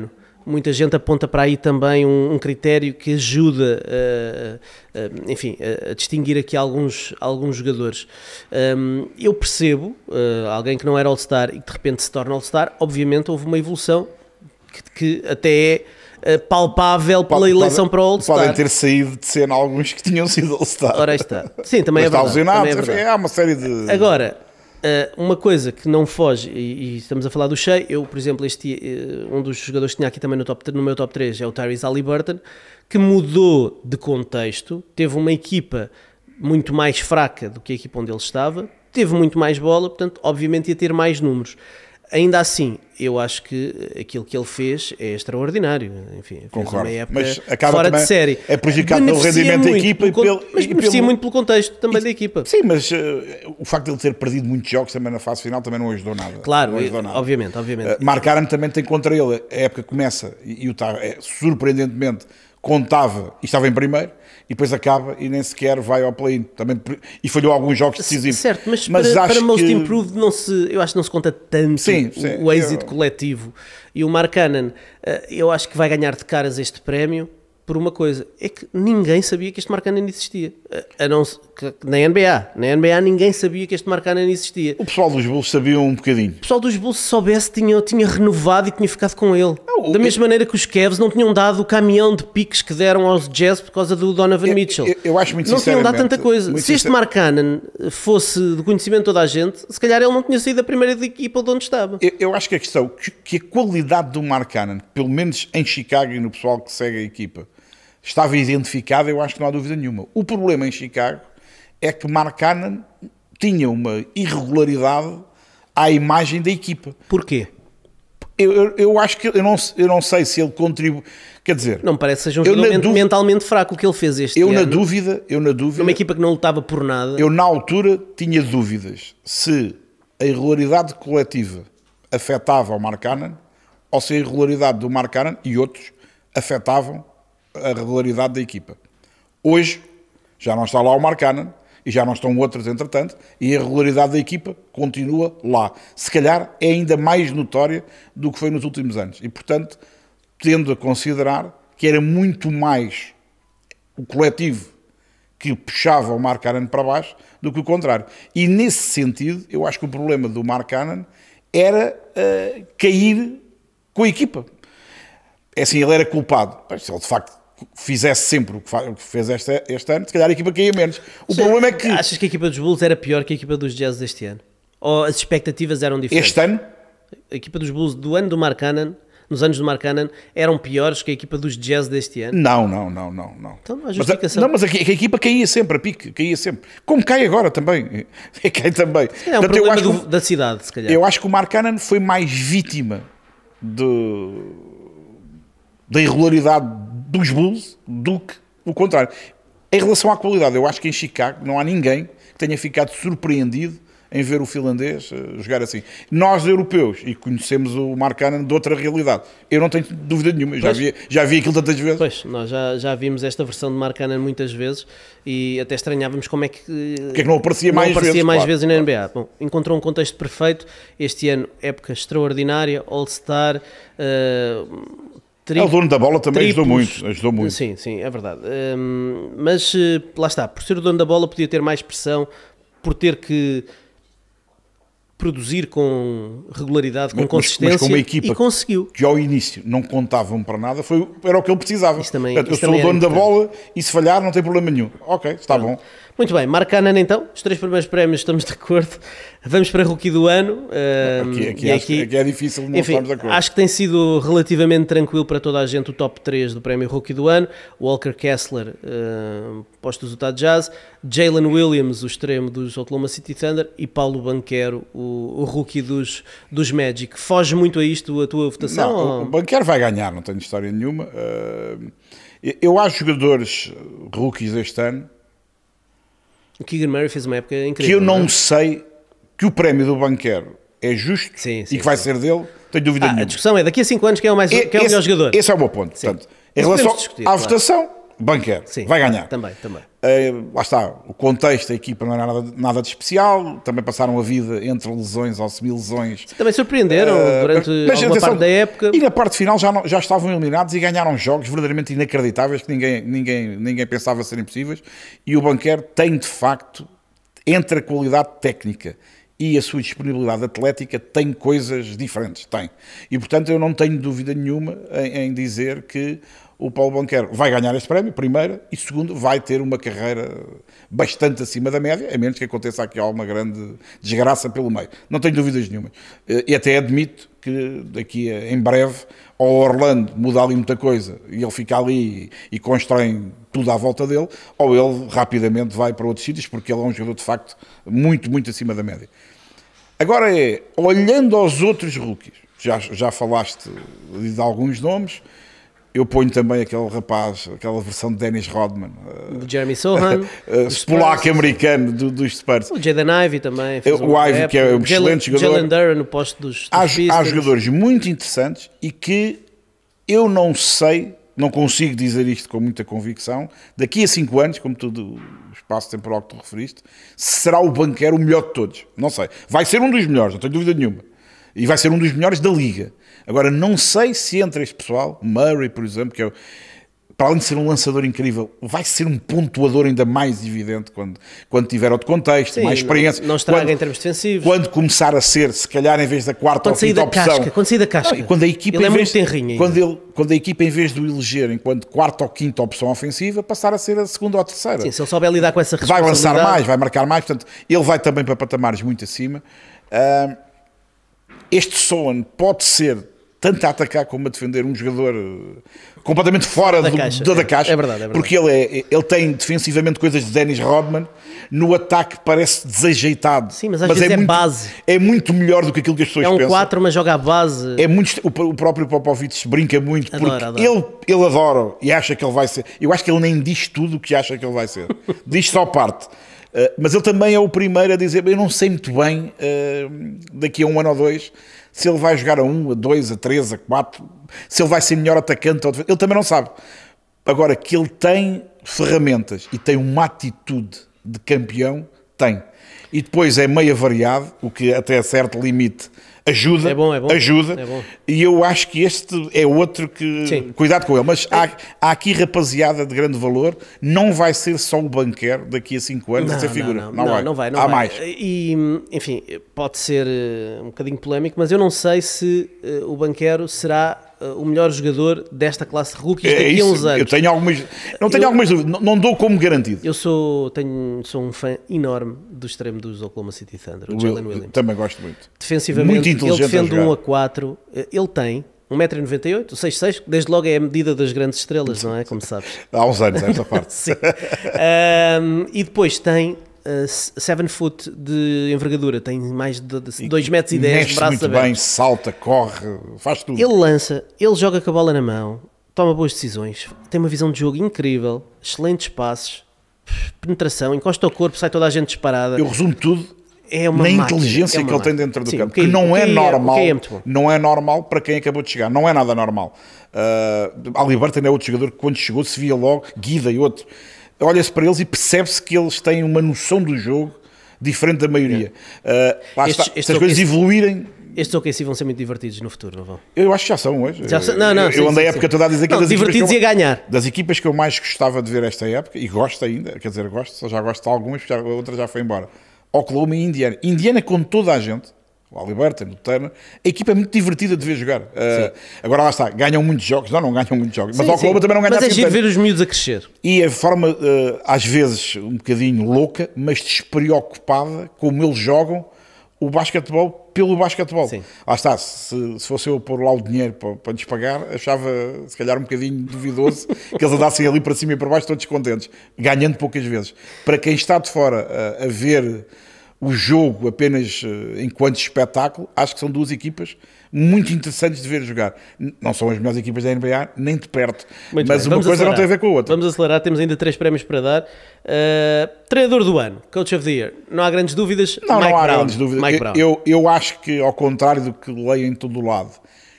muita gente aponta para aí também um, um critério que ajuda, uh, uh, enfim, a, a distinguir aqui alguns, alguns jogadores. Um, eu percebo, uh, alguém que não era All-Star e que de repente se torna All-Star, obviamente houve uma evolução que, que até é uh, palpável pela Pode, eleição pode, para o All-Star. Podem ter saído de cena alguns que tinham sido All-Star. Ora, aí está. Sim, também, é verdade, também é verdade. Há uma série de... Agora, uma coisa que não foge, e, e estamos a falar do Shea, eu, por exemplo, este, um dos jogadores que tinha aqui também no, top, no meu top três é o Tyrese Haliburton, que mudou de contexto, teve uma equipa muito mais fraca do que a equipa onde ele estava, teve muito mais bola, portanto, obviamente ia ter mais números. Ainda assim, eu acho que aquilo que ele fez é extraordinário. Enfim, fez Concordo. Uma época Mas acaba fora de série. É prejudicado pelo rendimento da equipa. Pelo, e pelo, mas e beneficia pelo... muito pelo contexto também e, da equipa. Sim, mas uh, o facto de ele ter perdido muitos jogos também na fase final também não ajudou nada. Claro, ajudou nada. obviamente. obviamente. Uh, Mark Aaron também tem contra ele. A época começa e, e o tá, é, surpreendentemente contava e estava em primeiro, e depois acaba e nem sequer vai ao play-in. Também, e falhou alguns jogos decisivos. Certo, mas, mas para, para Most que... Improved não se, eu acho que não se conta tanto sim, sim, o, o êxito eu... coletivo. E o Mark Cannon, eu acho que vai ganhar de caras este prémio por uma coisa, é que ninguém sabia que este Mark Cannon existia. A não, que, na N B A. Na N B A ninguém sabia que este Mark Cannon existia. O pessoal dos Bulls sabia um bocadinho. O pessoal dos Bulls, se soubesse, tinha, tinha renovado e tinha ficado com ele. Não, da mesma eu... maneira que os Cavs não tinham dado o caminhão de piques que deram aos Jazz por causa do Donovan eu, Mitchell. Eu, eu acho muito não tinham dado tanta coisa. Se sincer... este Mark Cannon fosse do conhecimento de toda a gente, se calhar ele não tinha saído da primeira equipa de onde estava. Eu, eu acho que a questão, que, que a qualidade do Mark Cannon, pelo menos em Chicago e no pessoal que segue a equipa, estava identificado, eu acho que não há dúvida nenhuma. O problema em Chicago é que Mark Cannon tinha uma irregularidade à imagem da equipa. Porquê? Eu, eu, eu acho que, eu não, eu não sei se ele contribui, quer dizer... Não me parece que seja um jogador dúvida, mentalmente fraco o que ele fez este eu ano. Na dúvida, eu na dúvida... Uma equipa que não lutava por nada. Eu na altura tinha dúvidas se a irregularidade coletiva afetava o Mark Cannon ou se a irregularidade do Mark Cannon e outros afetavam a regularidade da equipa. Hoje já não está lá o Mark Cannon e já não estão outros entretanto e a regularidade da equipa continua lá. Se calhar é ainda mais notória do que foi nos últimos anos e portanto tendo a considerar que era muito mais o coletivo que puxava o Mark Cannon para baixo do que o contrário. E nesse sentido eu acho que o problema do Mark Cannon era uh, cair com a equipa. É assim, ele era culpado. Se ele de facto fizesse sempre o que fez este, este ano, se calhar a equipa caía menos. O Sim, problema é que... Achas que a equipa dos Bulls era pior que a equipa dos Jazz deste ano? Ou as expectativas eram diferentes? Este ano? A equipa dos Bulls do ano do Mark Cannon, nos anos do Mark Cannon, eram piores que a equipa dos Jazz deste ano? Não, não, não, não. não. Então não há justificação. Mas, não, mas a, a equipa caía sempre, a pique, caía sempre. Como cai agora também. Cai também. É um Portanto, problema eu acho do, que, da cidade, se calhar. Eu acho que o Mark Cannon foi mais vítima de, da irregularidade dos Bulls do que o contrário. Em relação à qualidade, eu acho que em Chicago não há ninguém que tenha ficado surpreendido em ver o finlandês jogar assim. Nós, europeus, e conhecemos o Mark Cannon de outra realidade. Eu não tenho dúvida nenhuma, já vi, já vi aquilo tantas vezes. Pois, nós já, já vimos esta versão de Mark Cannon muitas vezes e até estranhávamos como é que... Porque é que não aparecia não mais aparecia vezes. mais claro, vezes na claro. N B A. Bom, encontrou um contexto perfeito. Este ano, época extraordinária, All-Star... Uh, Tri... É, o dono da bola também triplos, ajudou muito, ajudou muito. Sim, sim, é verdade. Um, mas uh, lá está, por ser o dono da bola podia ter mais pressão, por ter que produzir com regularidade, com mas, consistência, mas com uma equipa e conseguiu. Que ao início não contavam para nada, foi, era o que ele precisava. Isso também, Portanto, isso eu sou o dono da importante. bola e se falhar não tem problema nenhum. Ok, está Pronto. bom. Muito bem, Mark Cannon então, os três primeiros prémios estamos de acordo. Vamos para Rookie do Ano. Um, Aqui, aqui, e acho, aqui, aqui é difícil não enfim, estarmos de acordo. acho que tem sido relativamente tranquilo para toda a gente o top três do prémio Rookie do Ano. Walker Kessler, uh, posto do Utah Jazz, Jalen Williams, o extremo dos Oklahoma City Thunder, e Paulo Banchero, o, o Rookie dos, dos Magic. Foge muito a isto a tua votação? Não, ou... o Banchero vai ganhar, não tenho história nenhuma. Uh, eu acho jogadores rookies este ano O Keegan Murray fez uma época incrível. que eu não, não é? sei que o prémio do Banchero é justo Sim, sim, e que vai sim. ser dele, tenho dúvida Ah, nenhuma. a discussão é daqui a cinco anos quem é o, mais, E, quem é o esse, melhor jogador. Esse é o meu ponto. Sim. Portanto, em Isso relação podemos discutir, à claro. votação, Banquero, Sim, vai ganhar. Também, também. Uh, lá está, o contexto da equipa não era nada, nada de especial, também passaram a vida entre lesões ou semi-lesões. Também surpreenderam uh, durante mas, alguma atenção, parte da época. E na parte final já, não, já estavam eliminados e ganharam jogos verdadeiramente inacreditáveis que ninguém, ninguém, ninguém pensava serem possíveis. E o Banquero tem, de facto, entre a qualidade técnica e a sua disponibilidade atlética, tem coisas diferentes, tem. E, portanto, eu não tenho dúvida nenhuma em, em dizer que o Paulo Banquero vai ganhar este prémio, primeiro, e segundo, vai ter uma carreira bastante acima da média, a menos que aconteça aqui alguma grande desgraça pelo meio. Não tenho dúvidas nenhuma. E até admito que daqui a, em breve, ou Orlando muda ali muita coisa e ele fica ali e constrói tudo à volta dele, ou ele rapidamente vai para outros sítios, porque ele é um jogador de facto muito, muito acima da média. Agora é, olhando aos outros rookies, já, já falaste de alguns nomes, eu ponho também aquele rapaz, aquela versão de Dennis Rodman, o Jeremy Sohan, uh, polaco americano do, dos Spurs. O Jaden Ivey também. O Ivey, que é um excelente jogador. Jalen Duren no posto dos, dos há, há jogadores muito interessantes e que eu não sei, não consigo dizer isto com muita convicção, daqui a cinco anos, como todo o espaço temporal que tu referiste, será o Banquero o melhor de todos. Não sei. Vai ser um dos melhores, não tenho dúvida nenhuma. E vai ser um dos melhores da Liga. Agora, não sei se entre este pessoal, Murray, por exemplo, que é, para além de ser um lançador incrível, vai ser um pontuador ainda mais evidente quando, quando tiver outro contexto, Sim, mais experiência. Não, não estraga quando, em termos defensivos. Quando começar a ser, se calhar, em vez da quarta quando ou quinta opção... Casca, quando sair da casca. Não, quando a equipa, ele é vez, muito tenrinho. Quando, ele, quando a equipa, em vez de o eleger enquanto quarta ou quinta opção ofensiva, passar a ser a segunda ou a terceira. Sim, se ele souber lidar com essa vai responsabilidade... Vai lançar mais, vai marcar mais, portanto, ele vai também para patamares muito acima. Uh, este Sohan pode ser... tanto a atacar como a defender um jogador completamente fora da do, caixa. da, da caixa, é, é verdade, é verdade. Porque ele, é, ele tem defensivamente coisas de Dennis Rodman, no ataque parece desajeitado. Sim, mas às mas vezes é, é muito, base. É muito melhor do que aquilo que as pessoas é um pensam. quatro, mas joga à base. É muito, o, o próprio Popovich brinca muito, adoro, porque adoro. Ele, ele adora e acha que ele vai ser. Eu acho que ele nem diz tudo o que acha que ele vai ser. Diz só parte. Uh, mas ele também é o primeiro a dizer, eu não sei muito bem, uh, daqui a um ano ou dois, se ele vai jogar a um, a dois, a três, a quatro, se ele vai ser melhor atacante, ou ele também não sabe. Agora, que ele tem ferramentas e tem uma atitude de campeão, tem. E depois é meio variado, o que até a certo limite ajuda, é bom, é bom, ajuda. É bom. E eu acho que este é outro que... Sim. Cuidado com ele. Mas há, há aqui rapaziada de grande valor. Não vai ser só o Banquero daqui a cinco anos não, a ser figura. Não, não, não, não, vai. não vai. Não há vai. mais. E, enfim, pode ser um bocadinho polémico, mas eu não sei se uh, o Banquero será... o melhor jogador desta classe de rookies é daqui isso. a uns anos. Eu tenho algumas, não tenho eu, algumas dúvidas, não, não dou como garantido. Eu sou, tenho, sou um fã enorme do extremo dos Oklahoma City Thunder, o, o Jalen Williams. Também gosto muito. Defensivamente, muito inteligente ele defende um a quatro, ele tem um metro e noventa e oito, seis seis, desde logo é a medida das grandes estrelas, não é? Como sabes. Há uns anos esta parte. Sim. Um, e depois tem Uh, seven foot de envergadura, tem mais de dois metros e dez de braços muito abertos. Bem, salta, corre, faz tudo. Ele lança, ele joga com a bola na mão, toma boas decisões, tem uma visão de jogo incrível, excelentes passes, penetração, encosta o corpo, sai toda a gente disparada. Eu resumo tudo é uma na máquina, inteligência é que ele máquina. tem dentro do Sim, campo, que, que não é, é normal, é não é normal para quem acabou de chegar, não é nada normal. Uh, Haliburton é outro jogador que quando chegou se via logo, Guida e outro, olha-se para eles e percebe-se que eles têm uma noção do jogo diferente da maioria. É. Uh, lá estes, está, estes se as coisas estes, evoluírem... Estes O K C vão ser muito divertidos no futuro, não vão? Eu acho que já são hoje. Já são, não, não, eu sim, andei sim, a época sim. toda a dizer que não, das divertidos equipas e a ganhar. Das equipas que eu mais gostava de ver esta época, e gosto ainda, quer dizer, gosto, já gosto de algumas, porque a outra já foi embora. Oklahoma e Indiana. Indiana com toda a gente, o Haliburton, o Turner, a equipa é muito divertida de ver jogar. Uh, agora lá está, ganham muitos jogos, não, não ganham muitos jogos, mas o Oklahoma também não ganha. Mas é giro ver os miúdos a crescer. E a forma, uh, às vezes, um bocadinho louca, mas despreocupada, como eles jogam o basquetebol pelo basquetebol. Sim. Lá está, se, se fosse eu pôr lá o dinheiro para, para lhes pagar, achava se calhar um bocadinho duvidoso que eles andassem ali para cima e para baixo todos contentes, ganhando poucas vezes. Para quem está de fora a, a ver o jogo apenas uh, enquanto espetáculo, acho que são duas equipas muito interessantes de ver jogar. Não são as melhores equipas da N B A, nem de perto. Muito mas bem, uma coisa acelerar. Não tem a ver com a outra. Vamos acelerar, temos ainda três prémios para dar. Uh, treinador do ano, Coach of the Year. Não há grandes dúvidas? Não, Mike não há Brown. grandes dúvidas. Mike eu, Brown. Eu, eu acho que, ao contrário do que leio em todo o lado,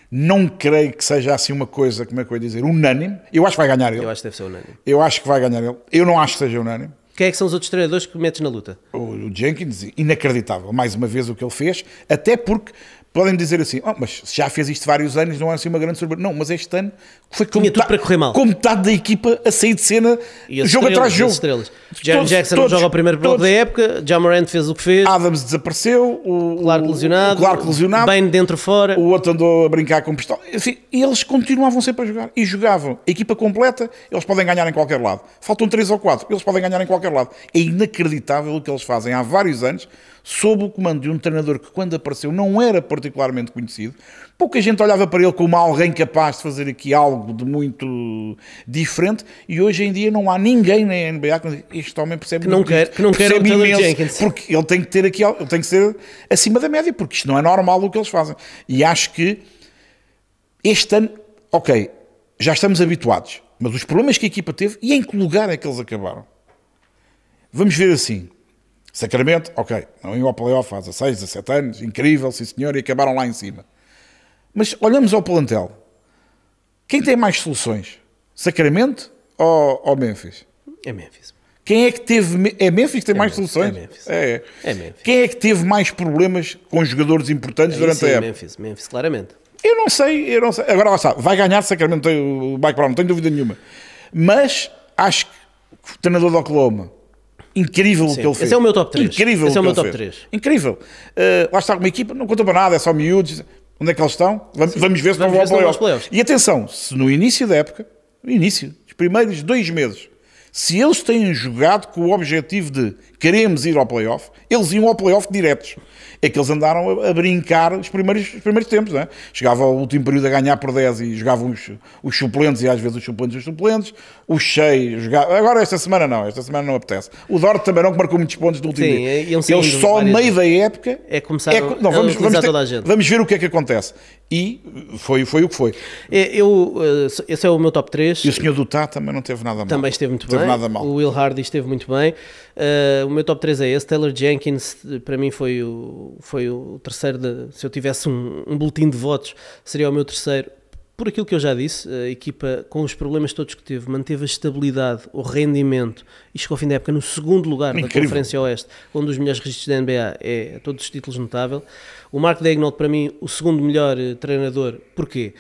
Não creio que seja assim uma coisa, como é que eu ia dizer, unânime. Eu acho que vai ganhar ele. Eu acho que deve ser unânime. Eu acho que vai ganhar ele. Eu não acho que seja unânime. Quem é que são os outros treinadores que metes na luta? O Jenkins, inacreditável, mais uma vez o que ele fez, até porque podem dizer assim, oh, mas já fez isto vários anos, não é assim uma grande surpresa. Não, mas este ano foi com, Tinha tudo metade, para correr mal. com metade da equipa a sair de cena, E as jogo estrelas, atrás de jogo. as estrelas. Jaren Todos- Jackson todos- não joga o primeiro bloco todos. da época, Ja Morant fez o que fez, Adams desapareceu, o Clark lesionado, o Clark lesionado, Bane dentro fora. o outro andou a brincar com pistola. Assim, e eles continuavam sempre a jogar. E jogavam. A equipa completa, eles podem ganhar em qualquer lado. Faltam três ou quatro, eles podem ganhar em qualquer lado. É inacreditável o que eles fazem há vários anos, sob o comando de um treinador que, quando apareceu, não era particularmente conhecido. Pouca gente olhava para ele como alguém capaz de fazer aqui algo de muito diferente. E hoje em dia não há ninguém na N B A que diz, este homem percebe Que não muito quer- isto, que não quer percebe o Taylor imenso, Jenkins. porque ele tem que ter aqui, ele tem que ser acima da média, porque isto não é normal o que eles fazem. E acho que este ano, ok, já estamos habituados, mas os problemas que a equipa teve e em que lugar é que eles acabaram? Vamos ver assim. Sacramento, ok, não iam ao playoff há dezasseis, dezassete anos, incrível, sim senhor, e acabaram lá em cima. Mas olhamos ao plantel. Quem tem mais soluções? Sacramento ou, ou Memphis? É Memphis. Quem é que teve... É Memphis que tem É mais Memphis, soluções? é Memphis. É. É Memphis. Quem é que teve mais problemas com jogadores importantes durante Sim, a época? Memphis, Memphis, claramente. Eu não sei, eu não sei. Agora lá está, vai ganhar Sacramento o Mike Brown, não tenho dúvida nenhuma. Mas acho que o treinador de Oklahoma, incrível o que ele esse fez. é o meu top três. Incrível Esse o é o que meu ele top fez. três. Incrível. Uh, lá está uma equipa, não conta para nada, é só miúdos. Onde é que eles estão? Vamos, vamos ver se vamos vão ver se ao vão aos playoff. playoffs. E atenção, se no início da época, no início, os primeiros dois meses, se eles têm jogado com o objetivo de queremos ir ao playoff, eles iam ao playoff diretos. É que eles andaram a, a brincar os primeiros, os primeiros tempos, não é? Chegava ao último período a ganhar por dez e jogavam os, os suplentes e às vezes os suplentes os suplentes. O Shea jogava... Agora esta semana não, esta semana não apetece. O Dort também não, que marcou muitos pontos no último Sim, dia. iam saindo Eles só a várias meio da época... É começar a- não, a vamos, vamos, utilizar ter- toda a gente. vamos ver o que é que acontece. E foi, foi o que foi. É, Eu, eh, esse é o meu top três. E o senhor Dutá também não teve nada mal. Também esteve muito teve bem. nada mal. O Will Hardy esteve muito bem. Uh, o meu top três é esse. Taylor Jenkins, para mim, foi o, foi o terceiro. De, se eu tivesse um, um boletim de votos, seria o meu terceiro. Por aquilo que eu já disse, a equipa, com os problemas todos que teve, manteve a estabilidade, o rendimento e chegou ao fim da época no segundo lugar Incrível. da Conferência Oeste, um dos melhores registros da N B A, é a todos os títulos notável. O Mark Daigneault, para mim, o segundo melhor eh, treinador. Porquê?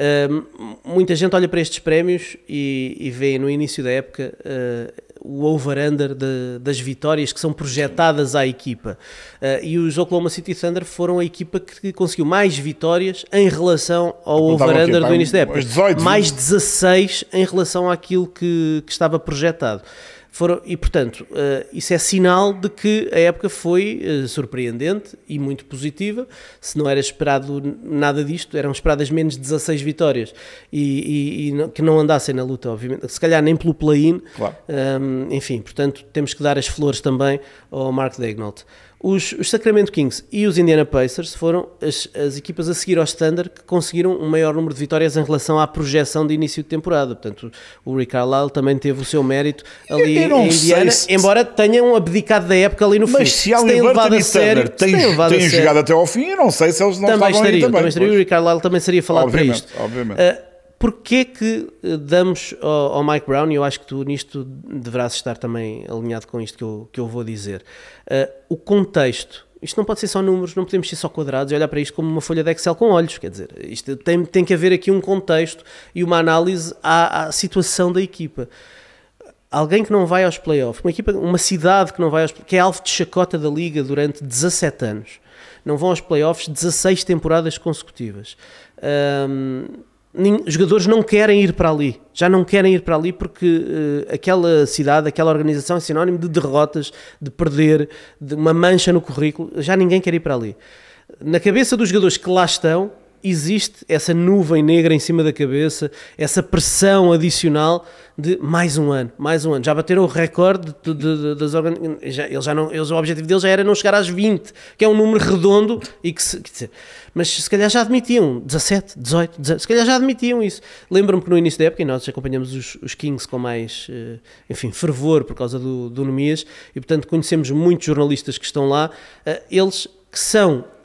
Uh, muita gente olha para estes prémios e, e vê no início da época uh, o over-under de, das vitórias que são projetadas à equipa. Uh, e os Oklahoma City Thunder foram a equipa que conseguiu mais vitórias em relação ao Apontavam over-under aqui, do início da época. uns dezoito, mais dezasseis em relação àquilo que, que estava projetado. Foram, e, portanto, uh, isso é sinal de que a época foi uh, surpreendente e muito positiva. Se não era esperado nada disto, eram esperadas menos de dezasseis vitórias e, e, e não, que não andassem na luta, obviamente. Se calhar nem pelo play-in. Claro. Um, enfim, portanto, temos que dar as flores também ao Mark Daigneault. Os, os Sacramento Kings e os Indiana Pacers foram as, as equipas a seguir ao Thunder que conseguiram um maior número de vitórias em relação à projeção de início de temporada. Portanto, o Rick Carlisle também teve o seu mérito ali Eu não em Indiana, sei se- embora tenham abdicado da época ali no fim. Mas se tem Halliburton levado a e sério, Turner se têm, tem levado a têm sério, jogado até ao fim, eu não sei se eles não também estavam aí estariam, também. também estariam. O pois. Rick Carlisle também seria falado Obviamente, para isto. obviamente. Uh, Porquê que uh, damos ao, ao Mike Brown, e eu acho que tu nisto deverás estar também alinhado com isto que eu, que eu vou dizer, uh, o contexto. Isto não pode ser só números, não podemos ser só quadrados e olhar para isto como uma folha de Excel com olhos, quer dizer, isto tem, tem que haver aqui um contexto e uma análise à, à situação da equipa. Alguém que não vai aos playoffs, uma equipa, uma cidade que não vai aos, que é alvo de chacota da liga durante dezassete anos, não vão aos playoffs dezasseis temporadas consecutivas. Um, Os jogadores não querem ir para ali, já não querem ir para ali porque uh, aquela cidade, aquela organização é sinónimo de derrotas, de perder, de uma mancha no currículo, já ninguém quer ir para ali. Na cabeça dos jogadores que lá estão, existe essa nuvem negra em cima da cabeça, essa pressão adicional de mais um ano, mais um ano. Já bateram o recorde de, de, de, das organizações, eles já não, eles, o objetivo deles já era não chegar às vinte, que é um número redondo, e que se, que, mas se calhar já admitiam, dezassete, dezoito, dezoito, se calhar já admitiam isso. Lembro-me que no início da época, e nós acompanhamos os, os Kings com mais, enfim, fervor por causa do, do Nemias, e portanto conhecemos muitos jornalistas que estão lá, eles que são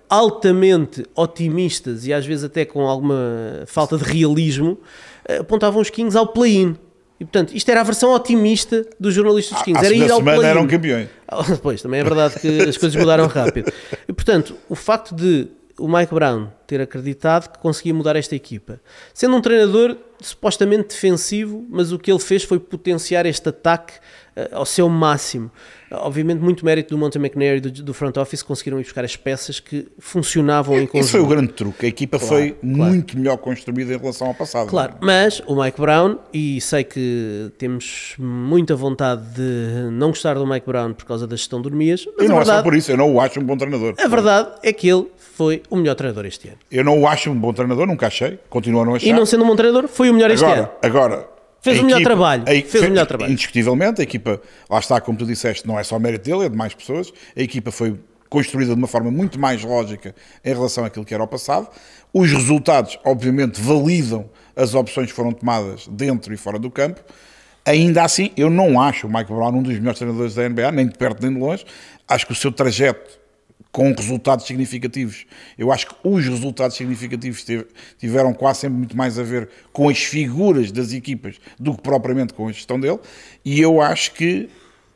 altamente otimistas e às vezes até com alguma falta de realismo, apontavam os Kings ao play-in. E portanto, isto era a versão otimista dos jornalistas dos Kings. À Era ir ao semana play-in. eram campeões. Pois, também é verdade que as coisas mudaram rápido. E portanto, o facto de o Mike Brown ter acreditado que conseguia mudar esta equipa, sendo um treinador supostamente defensivo, mas o que ele fez foi potenciar este ataque uh, ao seu máximo. Obviamente muito mérito do Monte McNair e do, do front office, conseguiram ir buscar as peças que funcionavam em conjunto. Isso foi o grande truque, a equipa Claro, foi claro. muito melhor construída em relação ao passado. Claro, mas o Mike Brown, e sei que temos muita vontade de não gostar do Mike Brown por causa da gestão de Dormias, mas E não a é só verdade, por isso, eu não o acho um bom treinador. a verdade é que ele foi o melhor treinador este ano. Eu não o acho um bom treinador, nunca achei, continuo a não achar. E não sendo um bom treinador, foi o melhor este ano. Agora, agora Fez a o melhor equipa- trabalho, a- fez o melhor trabalho. Indiscutivelmente, a equipa, lá está, como tu disseste, não é só mérito dele, é de mais pessoas. A equipa foi construída de uma forma muito mais lógica em relação àquilo que era o passado. Os resultados, obviamente, validam as opções que foram tomadas dentro e fora do campo. Ainda assim, eu não acho o Mike Brown um dos melhores treinadores da N B A, nem de perto nem de longe. Acho que o seu trajeto com resultados significativos, eu acho que os resultados significativos tiveram quase sempre muito mais a ver com as figuras das equipas do que propriamente com a gestão dele, e eu acho que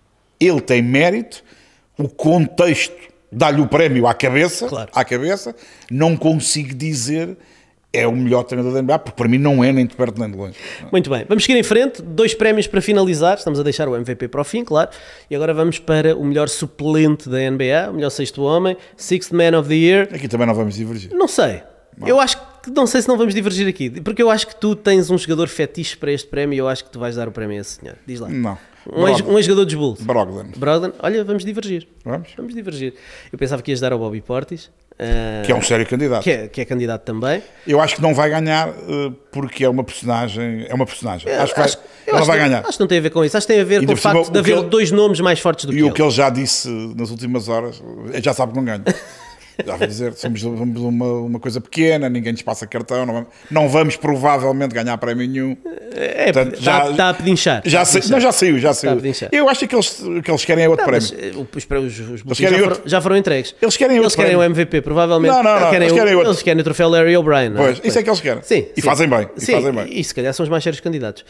ele tem mérito, o contexto dá-lhe o prémio à cabeça, Claro. à cabeça, não consigo dizer é o melhor treinador da N B A, porque para mim não é nem de perto nem de longe. Muito bem, vamos seguir em frente, dois prémios para finalizar, estamos a deixar o M V P para o fim, claro, e agora vamos para o melhor suplente da N B A, o melhor sexto homem, Sixth Man of the Year. Aqui também não vamos divergir. Não sei, eu acho que, não sei se não vamos divergir aqui, porque eu acho que tu tens um jogador fetiche para este prémio e eu acho que tu vais dar o prémio a esse senhor, diz lá. Não. Um ex- um ex-jogador dos Bulls. Brogdon. Brogdon, olha, vamos divergir. Vamos? Vamos divergir. Eu pensava que ias dar ao Bobby Portis, ah, Que é um sério candidato. que é, que é candidato também. Eu acho que não vai ganhar uh, porque é uma personagem. É uma personagem. Acho que vai, eu ela acho vai que- ganhar. Acho que não tem a ver com isso. Acho que tem a ver Ainda com o por cima, facto de o que haver ele- dois nomes mais fortes do que E o ele. que ele já disse nas últimas horas, já sabe que não ganha. Já vai dizer, somos, somos uma, uma coisa pequena, ninguém nos passa cartão, não vamos, não vamos provavelmente ganhar prémio nenhum. É, Portanto, está, já- está a pedinchar. Já, Está a sei, pedinchar. não, já saiu, já saiu. a pedinchar. Eu acho que eles, o que eles querem é outro Não, prémio. mas, eh, os, os, os, os querem já, outro. foram, já foram entregues. Eles querem outro Eles querem prémio. o M V P, provavelmente. Não, não, não, querem eles o, querem outro. eles querem o troféu Larry O'Brien. não é? Pois, isso é que eles querem. Sim, E sim. fazem bem. E Sim, fazem bem. e se calhar são os mais sérios candidatos.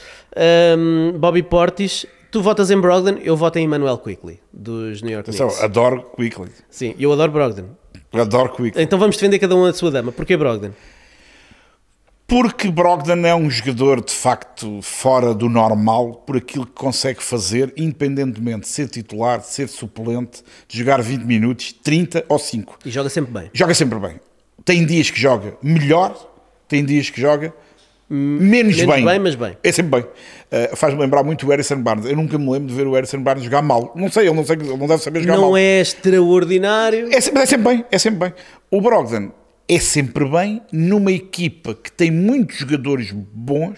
Ahm, Bobby Portis, tu votas em Brogdon, eu voto em Emmanuel Quickley, dos New York Atenção, Knicks. adoro Quickly. Sim, eu adoro Brogdon. Adoro Quickly. Então vamos defender cada um a sua dama. Porquê Brogdon? Porque Brogdon é um jogador de facto fora do normal por aquilo que consegue fazer, independentemente de ser titular, de ser suplente, de jogar vinte minutos, trinta ou cinco. E joga sempre bem. Joga sempre bem. Tem dias que joga melhor, tem dias que joga menos, menos bem. bem, mas bem. É sempre bem. Uh, faz-me lembrar muito o Harrison Barnes. Eu nunca me lembro de ver o Harrison Barnes jogar mal. Não sei, ele não, sei, ele não deve saber jogar mal. Não é extraordinário. É, sempre- é sempre bem, é sempre bem. O Brogdon é sempre bem numa equipa que tem muitos jogadores bons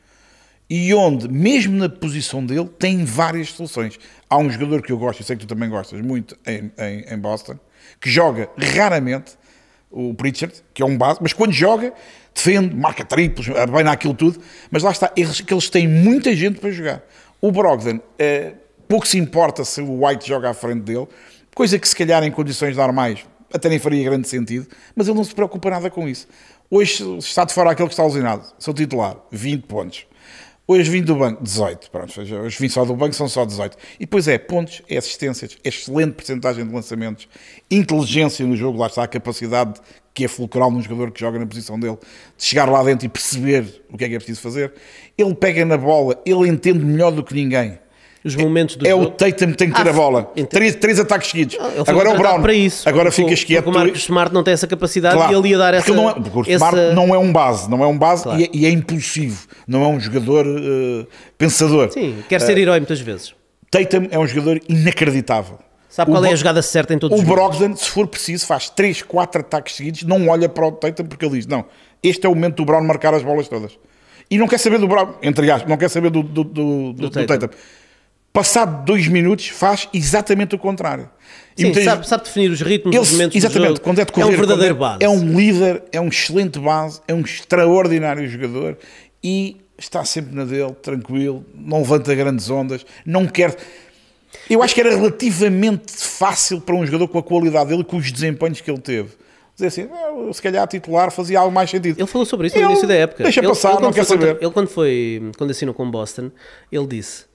e onde, mesmo na posição dele, tem várias soluções. Há um jogador que eu gosto, eu sei que tu também gostas muito em, em, em Boston, que joga raramente, o Pritchard, que é um base, mas quando joga, defende, marca triplos, bem naquilo tudo, mas lá está, eles, que eles têm muita gente para jogar. O Brogdon, eh, pouco se importa se o White joga à frente dele, coisa que se calhar em condições normais até nem faria grande sentido, mas ele não se preocupa nada com isso. Hoje está de fora aquele que está lesionado, sou titular, vinte pontos. Hoje vim do banco, dezoito. Pronto, hoje vim só do banco, são só dezoito. E depois é pontos, é assistências, é excelente porcentagem de lançamentos, inteligência no jogo, lá está a capacidade que é fulcral num jogador que joga na posição dele, de chegar lá dentro e perceber o que é que é preciso fazer. Ele pega na bola, ele entende melhor do que ninguém. Os momentos do É jogo. o Tatum que tem que ter Ah, a bola. entendo. Três, três ataques seguidos. Ele foi Agora é o contratado Brown. para isso. Agora Porque o- ficas quieto. Porque o Marcos Smart não tem essa capacidade Claro, e ele ia dar essa... porque ele não é, porque o essa- Smart não é um base, não é um base Claro. e, é, e é impulsivo, não é um jogador uh, pensador. Sim, quer ser herói muitas vezes. Tatum é um jogador inacreditável. Sabe O qual é a Bro- jogada certa em todos O os jogos? Brogdon, se for preciso, faz três, quatro ataques seguidos, não olha para o Tatum porque ele diz, não, este é o momento do Brown marcar as bolas todas. E não quer saber do Brown, entre aspas, não quer saber do, do, do, do, do Tatum. Tatum. Passado dois minutos, faz exatamente o contrário. E Sim, muitas- sabe, sabe definir os ritmos, Ele- os momentos exatamente, do jogo. quando é de correr, é um verdadeiro quando base. é, é um líder, é um excelente base, é um extraordinário jogador e está sempre na dele, tranquilo, não levanta grandes ondas, não quer. Eu acho que era relativamente fácil para um jogador com a qualidade dele, com os desempenhos que ele teve, dizer assim, ah, se calhar titular fazia algo mais sentido. Ele falou sobre isso no Ele início da época. Deixa ele, passar, ele, não quer saber. Contra, ele quando foi, quando assinou com Boston, ele disse,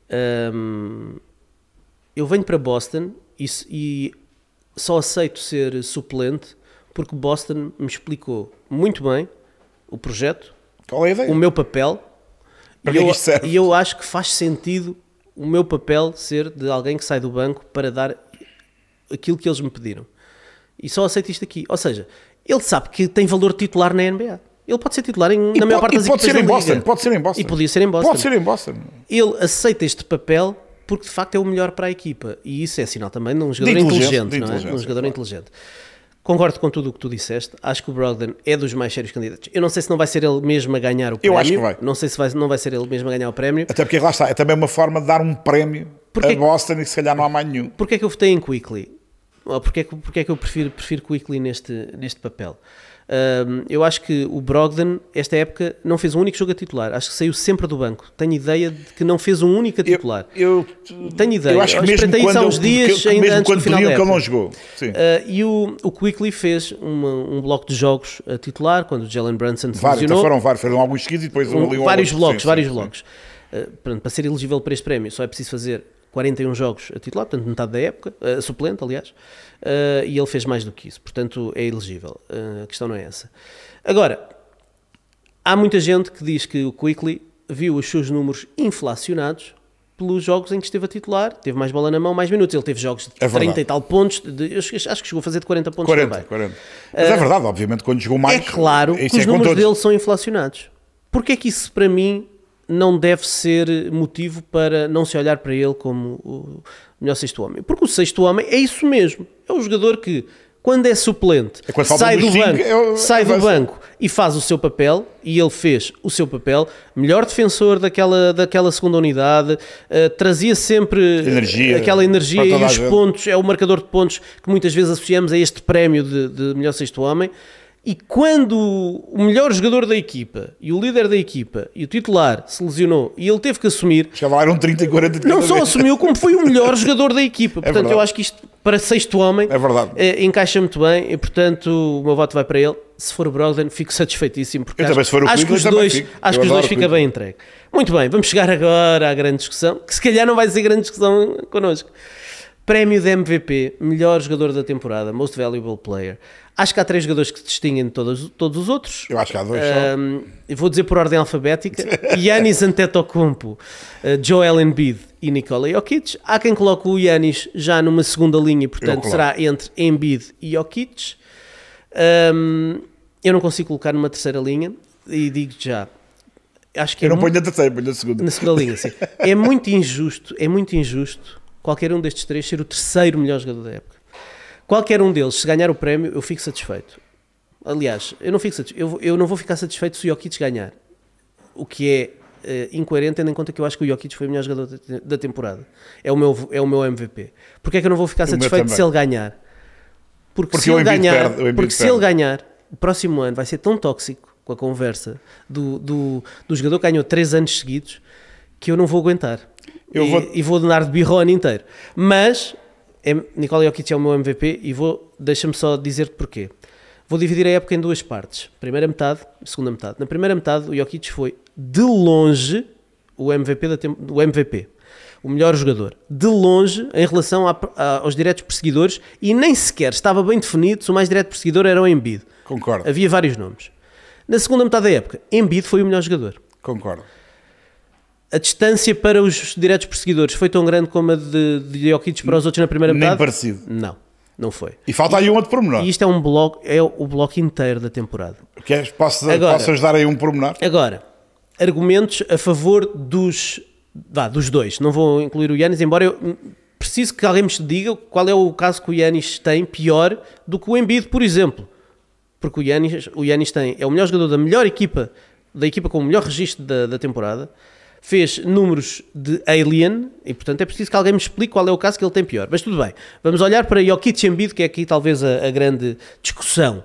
um, eu venho para Boston e, e só aceito ser suplente porque Boston me explicou muito bem o projeto, qual é a ideia? O meu papel, para e, que eu, isto serve? e eu acho que faz sentido o meu papel ser de alguém que sai do banco para dar aquilo que eles me pediram. E só aceito isto aqui. Ou seja, ele sabe que tem valor titular na N B A. Ele pode ser titular em, na pode, maior parte das pode equipas ser em da Boston, liga. Pode ser em Boston. E podia ser em Boston. Pode ser em Boston. Ele aceita este papel porque de facto é o melhor para a equipa. E isso é sinal também de um jogador De inteligente, inteligência, não é? de De um jogador claro. inteligente. Concordo com tudo o que tu disseste. Acho que o Brogdon é dos mais sérios candidatos. Eu não sei se não vai ser ele mesmo a ganhar o prémio. Eu acho que vai. Não sei se vai, não vai ser ele mesmo a ganhar o prémio. Até porque lá está, é também uma forma de dar um prémio Porque- a Boston e se calhar não há mais nenhum. Porquê é que eu votei em Quickley? Ou porquê é que, porquê é que eu prefiro, prefiro Quickley neste, neste papel? Um, eu acho que o Brogdon, esta época, não fez um único jogo a titular. Acho que saiu sempre do banco. Tenho ideia de que não fez um único a titular. Eu, Tenho ideia. eu acho que Eu mesmo espreitei isso quando, há uns ele- dias, que- ainda mesmo antes quando do final pediam da que ele não época. jogou. Sim. Uh, e o, o Quickley fez uma, um bloco de jogos a titular quando o Jalen Brunson se Vários, então lesionou. foram vários, foram alguns seguidos e depois um, ali um vários outro. blocos, Sim, vários sim, blocos. Uh, pronto, para ser elegível para este prémio só é preciso fazer quarenta e um jogos a titular, portanto metade da época, uh, suplente aliás, uh, e ele fez mais do que isso, portanto é elegível. Uh, a questão não é essa. Agora, há muita gente que diz que o Quickley viu os seus números inflacionados pelos jogos em que esteve a titular, teve mais bola na mão, mais minutos. Ele teve jogos de É verdade. trinta e tal pontos, de, eu acho que chegou a fazer de quarenta pontos quarenta, também. quarenta. Mas é verdade, obviamente, quando jogou mais. É claro que isso os é com números todos. dele são inflacionados. Porquê é que isso para mim não deve ser motivo para não se olhar para ele como o melhor sexto homem? Porque o sexto homem é isso mesmo. É um jogador que, quando é suplente, É quando faltam sai, dos do cinco, banco, é o- sai do avança. banco e faz o seu papel, e ele fez o seu papel, melhor defensor daquela, daquela segunda unidade, eh, trazia sempre Energia aquela energia para e toda a os gente. pontos, é o marcador de pontos que muitas vezes associamos a este prémio de, de melhor sexto homem. E quando o melhor jogador da equipa e o líder da equipa e o titular se lesionou e ele teve que assumir, Chegava lá, eram trinta e quarenta de não cada só vez. assumiu, como foi o melhor jogador da equipa. Portanto, verdade. eu acho que isto, para sexto homem, É verdade. eh, encaixa muito bem e, portanto, o meu voto vai para ele. Se for o Brogdon, fico satisfeitíssimo. Porque Eu acho, também, se for o acho que Quickley, os também dois, fico. acho Eu que os dois adoro o fica Quickley. bem entregue. Muito bem, vamos chegar agora à grande discussão, que se calhar não vai ser grande discussão connosco. Prémio de M V P, melhor jogador da temporada, Most Valuable Player. Acho que há três jogadores que se distinguem de todos, todos os outros. Eu acho que há dois só. Um, eu vou dizer por ordem alfabética: Giannis Antetokounmpo, uh, Joel Embiid e Nikola Jokic. Há quem coloque o Giannis já numa segunda linha, Eu portanto coloco. será entre Embiid e Jokic. Um, eu não consigo colocar numa terceira linha e digo já. Acho que Eu é não mu- ponho na terceira, ponho na segunda. na segunda linha, sim. É muito injusto, é muito injusto qualquer um destes três ser o terceiro melhor jogador da época. Qualquer um deles, se ganhar o prémio, eu fico satisfeito. Aliás, eu não, fico satisfeito, eu, eu não vou ficar satisfeito se o Jokic ganhar. O que é eh, incoerente, tendo em conta que eu acho que o Jokic foi o melhor jogador da, da temporada. É o meu, é o meu M V P. Porquê é que eu não vou ficar O meu satisfeito também. se ele ganhar? Porque, Porque se o ele Embiid ganhar, perde, o Embiid porque se perde. ele ganhar, o próximo ano vai ser tão tóxico com a conversa do, do, do jogador que ganhou três anos seguidos que eu não vou aguentar. Eu e, vou- e vou dar de birro o ano inteiro. Mas é, Nikola Jokic é o meu M V P e vou, deixa-me só dizer-te porquê. Vou dividir a época em duas partes. Primeira metade, segunda metade. Na primeira metade, o Jokic foi de longe o M V P, da tem- o M V P. O melhor jogador. De longe, em relação a- a- aos diretos perseguidores, e nem sequer estava bem definido se o mais direto perseguidor era o Embiid. Concordo, Havia vários nomes. Na segunda metade da época, Embiid foi o melhor jogador. concordo. A distância para os diretos perseguidores foi tão grande como a de, de Jokic para os outros na primeira Nem metade? parecido. Não, não foi. E falta aí um outro pormenor. E isto é um bloco, é o bloco inteiro da temporada. Queres, posso, Agora- posso ajudar aí um pormenor? Agora, argumentos a favor dos, vá, dos dois. Não vou incluir o Giannis, embora eu hum, preciso que alguém me diga qual é o caso que o Giannis tem pior do que o Embiid, por exemplo. Porque o Giannis, o Giannis tem, é o melhor jogador da melhor equipa, da equipa com o melhor registro da, da temporada, fez números de alien e, portanto, é preciso que alguém me explique qual é o caso que ele tem pior. Mas tudo bem, vamos olhar para Jokic e Embiid, que é aqui talvez a, a grande discussão.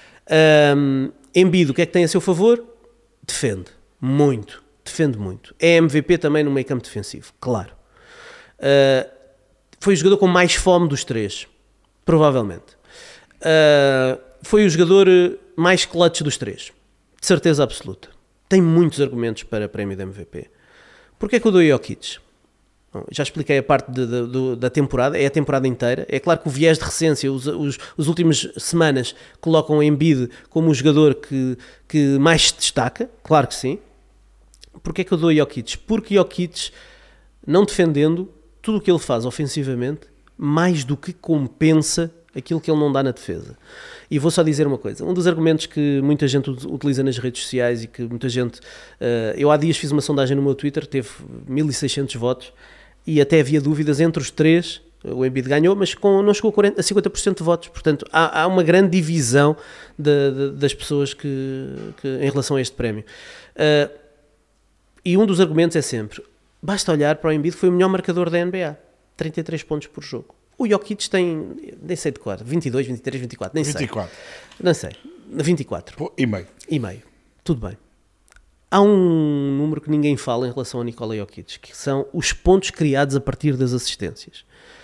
Um, Embiid, o que é que tem a seu favor? Defende muito, defende muito. É M V P também no meio campo defensivo, claro. Uh, foi o jogador com mais fome dos três, provavelmente. Uh, foi o jogador mais clutch dos três. De certeza absoluta. Tem muitos argumentos para prémio de M V P. Porquê é que eu dou Jokic? Bom, já expliquei a parte de, de, de, da temporada, é a temporada inteira. É claro que o viés de recência, os, os, os últimas semanas colocam o Embiid como o jogador que, que mais se destaca, claro que sim. Porquê é que eu dou Jokic? Porque Jokic, não defendendo, tudo o que ele faz ofensivamente, mais do que compensa aquilo que ele não dá na defesa. E vou só dizer uma coisa, um dos argumentos que muita gente utiliza nas redes sociais e que muita gente... Uh, eu há dias fiz uma sondagem no meu Twitter, teve mil e seiscentos votos, e até havia dúvidas entre os três. O Embiid ganhou, mas com, não chegou a, quarenta, a cinquenta por cento de votos. Portanto, há, há uma grande divisão de, de, das pessoas que, que, em relação a este prémio. Uh, e um dos argumentos é sempre, basta olhar para o Embiid, foi o melhor marcador da N B A. trinta e três pontos por jogo. O Jokic tem, nem sei de cor, vinte e dois, vinte e três, vinte e quatro, nem vinte e quatro. sei. Não sei. vinte e quatro. Pô, e meio. E meio. Tudo bem. Há um número que ninguém fala em relação a Nikola Jokic, que são os pontos criados a partir das assistências.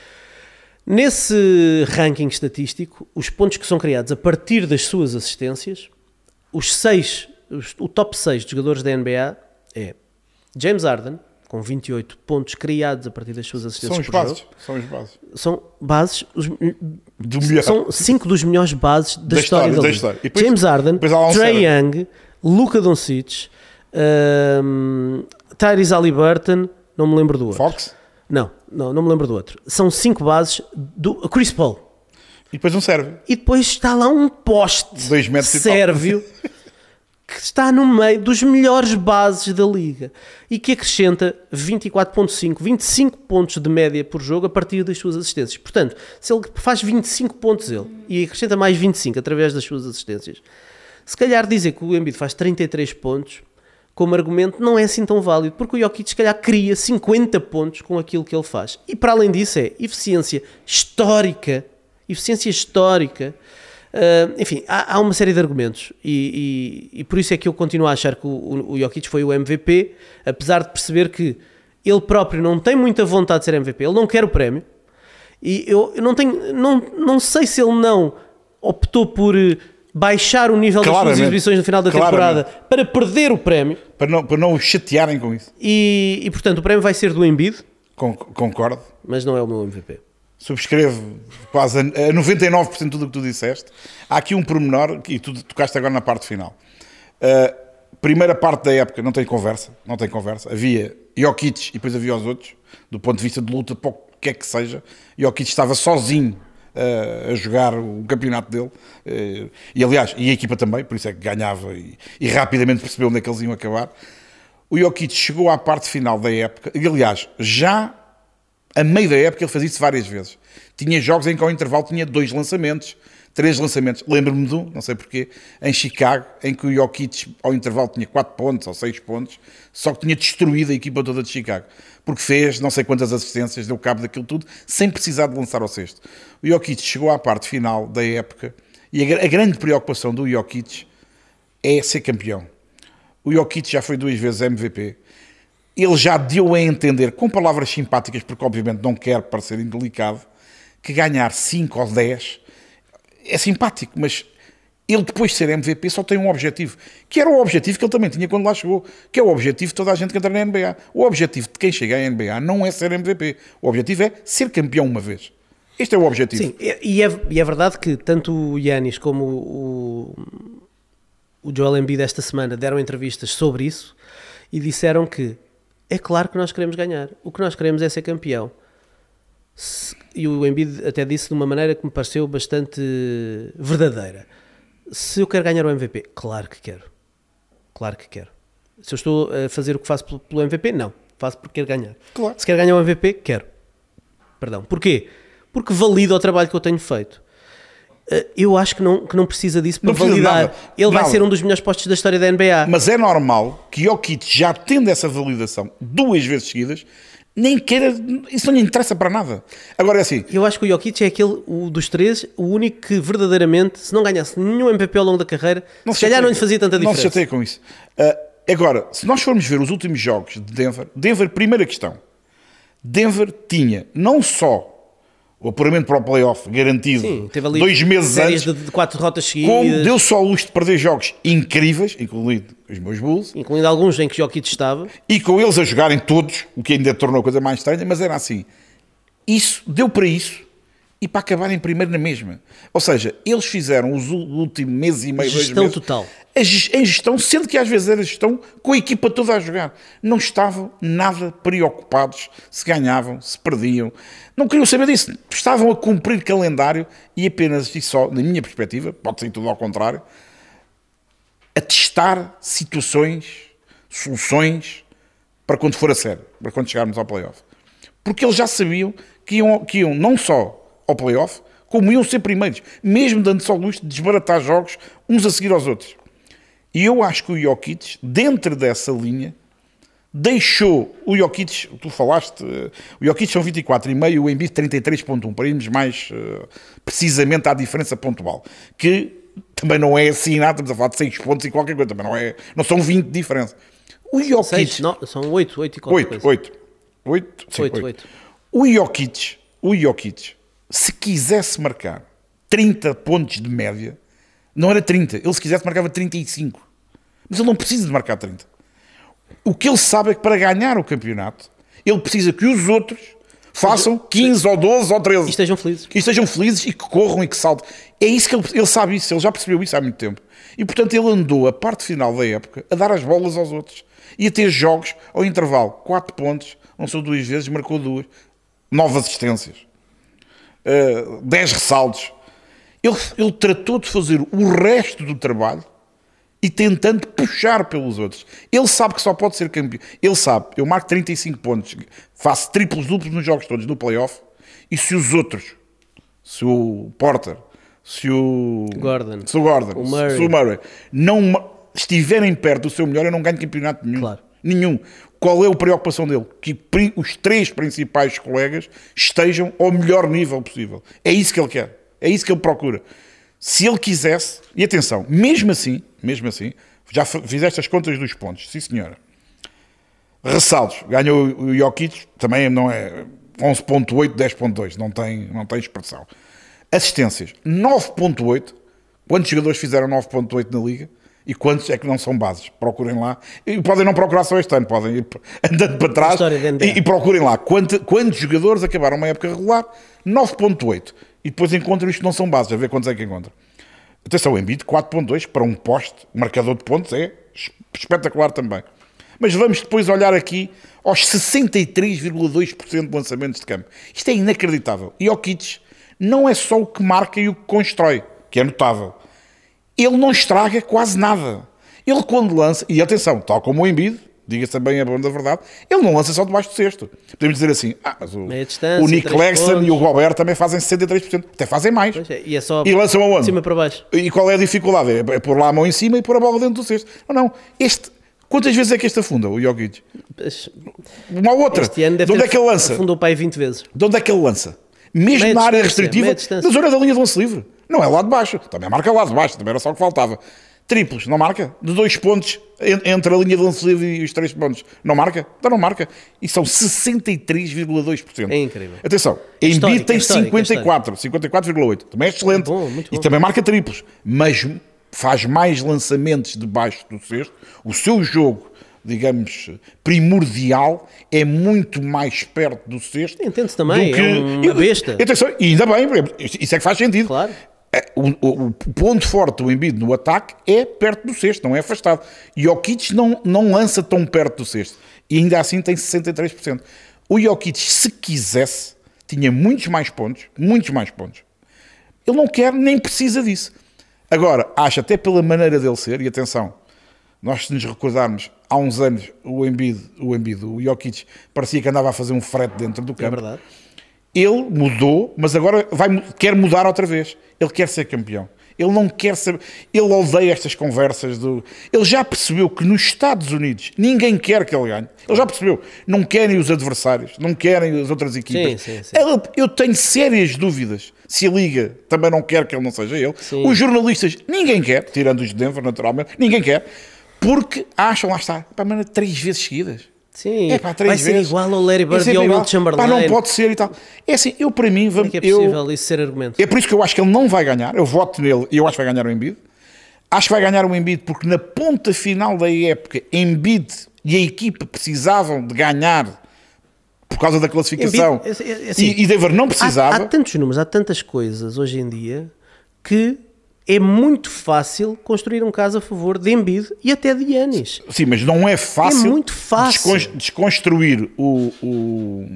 Nesse ranking estatístico, os pontos que são criados a partir das suas assistências, os seis, os, o top seis de jogadores da N B A é James Harden, com vinte e oito pontos criados a partir das suas assistências. São os bases. Jogo. São os bases. São bases. Os, Do são cinco dos melhores bases da, da história, história da liga. História. Depois, James Harden, um Trae Young, Luka Doncic, um, Tyrese Haliburton, não me lembro do outro. Fox? Não, não, não me lembro do outro. São cinco bases do Chris Paul. E depois um sérvio. E depois está lá um poste sérvio que está no meio dos melhores bases da liga e que acrescenta vinte e quatro vírgula cinco, vinte e cinco pontos de média por jogo a partir das suas assistências. Portanto, se ele faz vinte e cinco pontos ele e acrescenta mais vinte e cinco através das suas assistências, se calhar dizer que o Embiid faz trinta e três pontos como argumento não é assim tão válido, porque o Jokic se calhar cria cinquenta pontos com aquilo que ele faz. E para além disso é eficiência histórica, eficiência histórica. Uh, enfim, há, há uma série de argumentos e, e, e por isso é que eu continuo a achar que o, o Jokic foi o M V P, apesar de perceber que ele próprio não tem muita vontade de ser M V P, ele não quer o prémio e eu, eu não, tenho, não, não sei se ele não optou por baixar o nível Claramente. das suas exibições no final da Claramente. temporada para perder o prémio. Para não, para não o chatearem com isso. E, e portanto o prémio vai ser do Embiid. Con, concordo. Mas não é o meu M V P. Subscrevo quase a noventa e nove por cento de tudo o que tu disseste. Há aqui um pormenor, e tu tocaste agora na parte final. Uh, primeira parte da época, não tem conversa, não tem conversa. Havia Jokic e depois havia os outros, do ponto de vista de luta, para o que é que seja. Jokic estava sozinho uh, a jogar o campeonato dele. Uh, e aliás, e a equipa também, por isso é que ganhava e, e rapidamente percebeu onde é que eles iam acabar. O Jokic chegou à parte final da época, e aliás, já a meio da época ele fazia isso várias vezes. Tinha jogos em que ao intervalo tinha dois lançamentos, três lançamentos. Lembro-me de um, não sei porquê, em Chicago, em que o Jokic ao intervalo tinha quatro pontos ou seis pontos, só que tinha destruído a equipa toda de Chicago. Porque fez não sei quantas assistências, deu cabo daquilo tudo, sem precisar de lançar ao cesto. O Jokic chegou à parte final da época e a, a grande preocupação do Jokic é ser campeão. O Jokic já foi duas vezes M V P. Ele já deu a entender, com palavras simpáticas, porque obviamente não quer parecer indelicado, que ganhar cinco ou dez é simpático, mas ele depois de ser M V P só tem um objetivo, que era o objetivo que ele também tinha quando lá chegou, que é o objetivo de toda a gente que entra na N B A. O objetivo de quem chega à N B A não é ser M V P, o objetivo é ser campeão uma vez. Este é o objetivo. Sim, e é, e é verdade que tanto o Giannis como o, o Joel Embiid esta semana deram entrevistas sobre isso e disseram que é claro que nós queremos ganhar. O que nós queremos é ser campeão. E o Embiid até disse de uma maneira que me pareceu bastante verdadeira. Se eu quero ganhar o M V P, claro que quero. Claro que quero. Se eu estou a fazer o que faço pelo M V P, não. Faço porque quero ganhar. Claro. Se quero ganhar o M V P, quero. Perdão. Porquê? Porque valida o trabalho que eu tenho feito. Eu acho que não, que não precisa disso para precisa validar. Ele nada. vai ser um dos melhores postos da história da N B A. Mas é normal que Jokic, já tendo essa validação duas vezes seguidas, nem queira, isso não lhe interessa para nada. Agora é assim. Eu acho que o Jokic é aquele, o dos três, o único que verdadeiramente, se não ganhasse nenhum M V P ao longo da carreira, não se, se calhar não lhe fazia tanta diferença. Não se chateia com isso. Uh, agora, se nós formos ver os últimos jogos de Denver, Denver, primeira questão. Denver tinha não só o apuramento para o play-off garantido. Sim, teve ali dois meses séries antes, de, de quatro derrotas seguidas. como deu só o luxo de perder jogos incríveis, incluindo os meus Bulls, incluindo alguns em que Jokic estava. e com eles a jogarem todos, o que ainda tornou a coisa mais estranha, mas era assim. Isso deu para isso e para acabarem primeiro na mesma. Ou seja, eles fizeram os últimos meses e meio, dois Gestão meses, total. a ge- em gestão, sendo que às vezes era gestão com a equipa toda a jogar. Não estavam nada preocupados se ganhavam, se perdiam. Não queriam saber disso. Estavam a cumprir calendário e apenas, e só, na minha perspectiva, pode ser tudo ao contrário, a testar situações, soluções, para quando for a sério, para quando chegarmos ao play-off. Porque eles já sabiam que iam, que iam não só ao play-off, como iam ser primeiros, mesmo dando só luxo de desbaratar jogos uns a seguir aos outros. E eu acho que o Jokic, dentro dessa linha, deixou o Jokic, tu falaste, o Jokic são vinte e quatro vírgula cinco, o Embiid trinta e três vírgula um, para irmos mais uh, precisamente à diferença pontual, que também não é assim nada, estamos a falar de seis pontos e qualquer coisa, também não, é, não são vinte de diferença. O Jokic... Seis, não, são oito, oito e qualquer coisa. oito, oito, sim, oito, oito. oito. O Jokic, o Jokic, se quisesse marcar trinta pontos de média, não era trinta, ele se quisesse marcava trinta e cinco. Mas ele não precisa de marcar trinta. O que ele sabe é que para ganhar o campeonato, ele precisa que os outros façam quinze ou doze ou treze. E estejam felizes. Que estejam felizes e que corram e que saltem. É isso que ele, ele sabe isso, ele já percebeu isso há muito tempo. E portanto ele andou a parte final da época a dar as bolas aos outros. E a ter jogos ao intervalo, quatro pontos, não são duas vezes, marcou duas, nove assistências, uh, dez ressaltos. Ele, ele tratou de fazer o resto do trabalho e tentando puxar pelos outros. Ele sabe que só pode ser campeão. Ele sabe, eu marco trinta e cinco pontos, faço triplos duplos nos jogos todos no playoff, e se os outros, se o Porter, se o Gordon, se o, Gordon, o Murray, se o Murray não estiverem perto do seu melhor, eu não ganho campeonato nenhum. Claro. Nenhum. Qual é a preocupação dele? Que os três principais colegas estejam ao melhor nível possível. É isso que ele quer. É isso que ele procura. Se ele quisesse, e atenção, mesmo assim, mesmo assim, já fizeste as contas dos pontos, sim senhora. Ressaltos, ganhou o Jokic, também não é onze vírgula oito, dez vírgula dois, não tem, não tem expressão. Assistências, nove vírgula oito, quantos jogadores fizeram nove vírgula oito na Liga? E quantos é que não são bases? Procurem lá. E podem não procurar só este ano, podem ir andando para trás e, e procurem lá. Quantos, quantos jogadores acabaram uma época regular? nove vírgula oito. E depois encontram isto que não são bases, a ver quantos é que encontram. Atenção, o Embiid, quatro vírgula dois, para um poste, marcador de pontos, é espetacular também. Mas vamos depois olhar aqui aos sessenta e três vírgula dois por cento de lançamentos de campo. Isto é inacreditável. E Jokic não é só o que marca e o que constrói, que é notável. Ele não estraga quase nada. Ele quando lança, e atenção, tal como o Embiid, diga-se também a banda verdade, ele não lança só debaixo do cesto. Podemos dizer assim, ah, mas o, o Nick Claxton e o Gobert também fazem sessenta e três por cento, até fazem mais. É, e é só e lançam aonde? De cima para baixo. E qual é a dificuldade? É pôr lá a mão em cima e pôr a bola dentro do cesto. Não, não. Este, quantas vezes é que este afunda, o Jokic? Uma ou outra. Este ano deve de onde ter é que ele lança? Afundou para aí vinte vezes. De onde é que ele lança? Mesmo meia na área restritiva, restritiva, na zona da linha de lance livre. Não é lá de baixo. Também marca lá de baixo. Também era só o que faltava. Triplos, não marca? De dois pontos entre a linha de lance livre e os três pontos. Não marca? Então não marca. E são sessenta e três vírgula dois por cento. É incrível. Atenção, É Embiid tem histórico, cinquenta e quatro, cinquenta e quatro vírgula oito. Também é excelente. É bom, muito bom. E também marca triplos. Mas faz mais lançamentos debaixo do cesto. O seu jogo, digamos, primordial, é muito mais perto do cesto. Entende-se também, do que... é uma besta. Atenção, e ainda bem, isso é que faz sentido. Claro. O, o, o ponto forte do Embiid no ataque é perto do cesto, não é afastado. E o Jokic não, não lança tão perto do cesto. E ainda assim tem sessenta e três por cento. O Jokic, se quisesse, tinha muitos mais pontos, muitos mais pontos. Ele não quer nem precisa disso. Agora, acho até pela maneira dele ser, e atenção, nós se nos recordarmos, há uns anos o Embiid, o Embiid, o Jokic, parecia que andava a fazer um frete dentro do campo. É verdade. Ele mudou, mas agora vai, quer mudar outra vez. Ele quer ser campeão. Ele não quer saber. Ele odeia estas conversas do. Ele já percebeu que nos Estados Unidos ninguém quer que ele ganhe. Ele já percebeu. Não querem os adversários, não querem as outras equipas. Sim, sim, sim. Ele, eu tenho sérias dúvidas se a Liga também não quer que ele não seja ele. Sim. Os jornalistas, ninguém quer, tirando os de Denver, naturalmente, ninguém quer, porque acham, lá está, pá, mano, três vezes seguidas. Sim, é, pá, três vai ser vezes. igual ao Larry Bird e ao Wilt Chamberlain. Pá, não pode ser e tal. É assim, eu para mim... Como é que é possível eu, isso ser argumento? É por isso que eu acho que ele não vai ganhar. Eu voto nele e eu acho que vai ganhar o Embiid. Acho que vai ganhar o Embiid porque na ponta final da época, Embiid e a equipa precisavam de ganhar por causa da classificação. Embiid, é, é, assim, e, e Denver não precisava. Há, há tantos números, há tantas coisas hoje em dia que é muito fácil construir um caso a favor de Embiid e até de Giannis. Sim, mas não é fácil, é muito fácil. desconstruir o, o,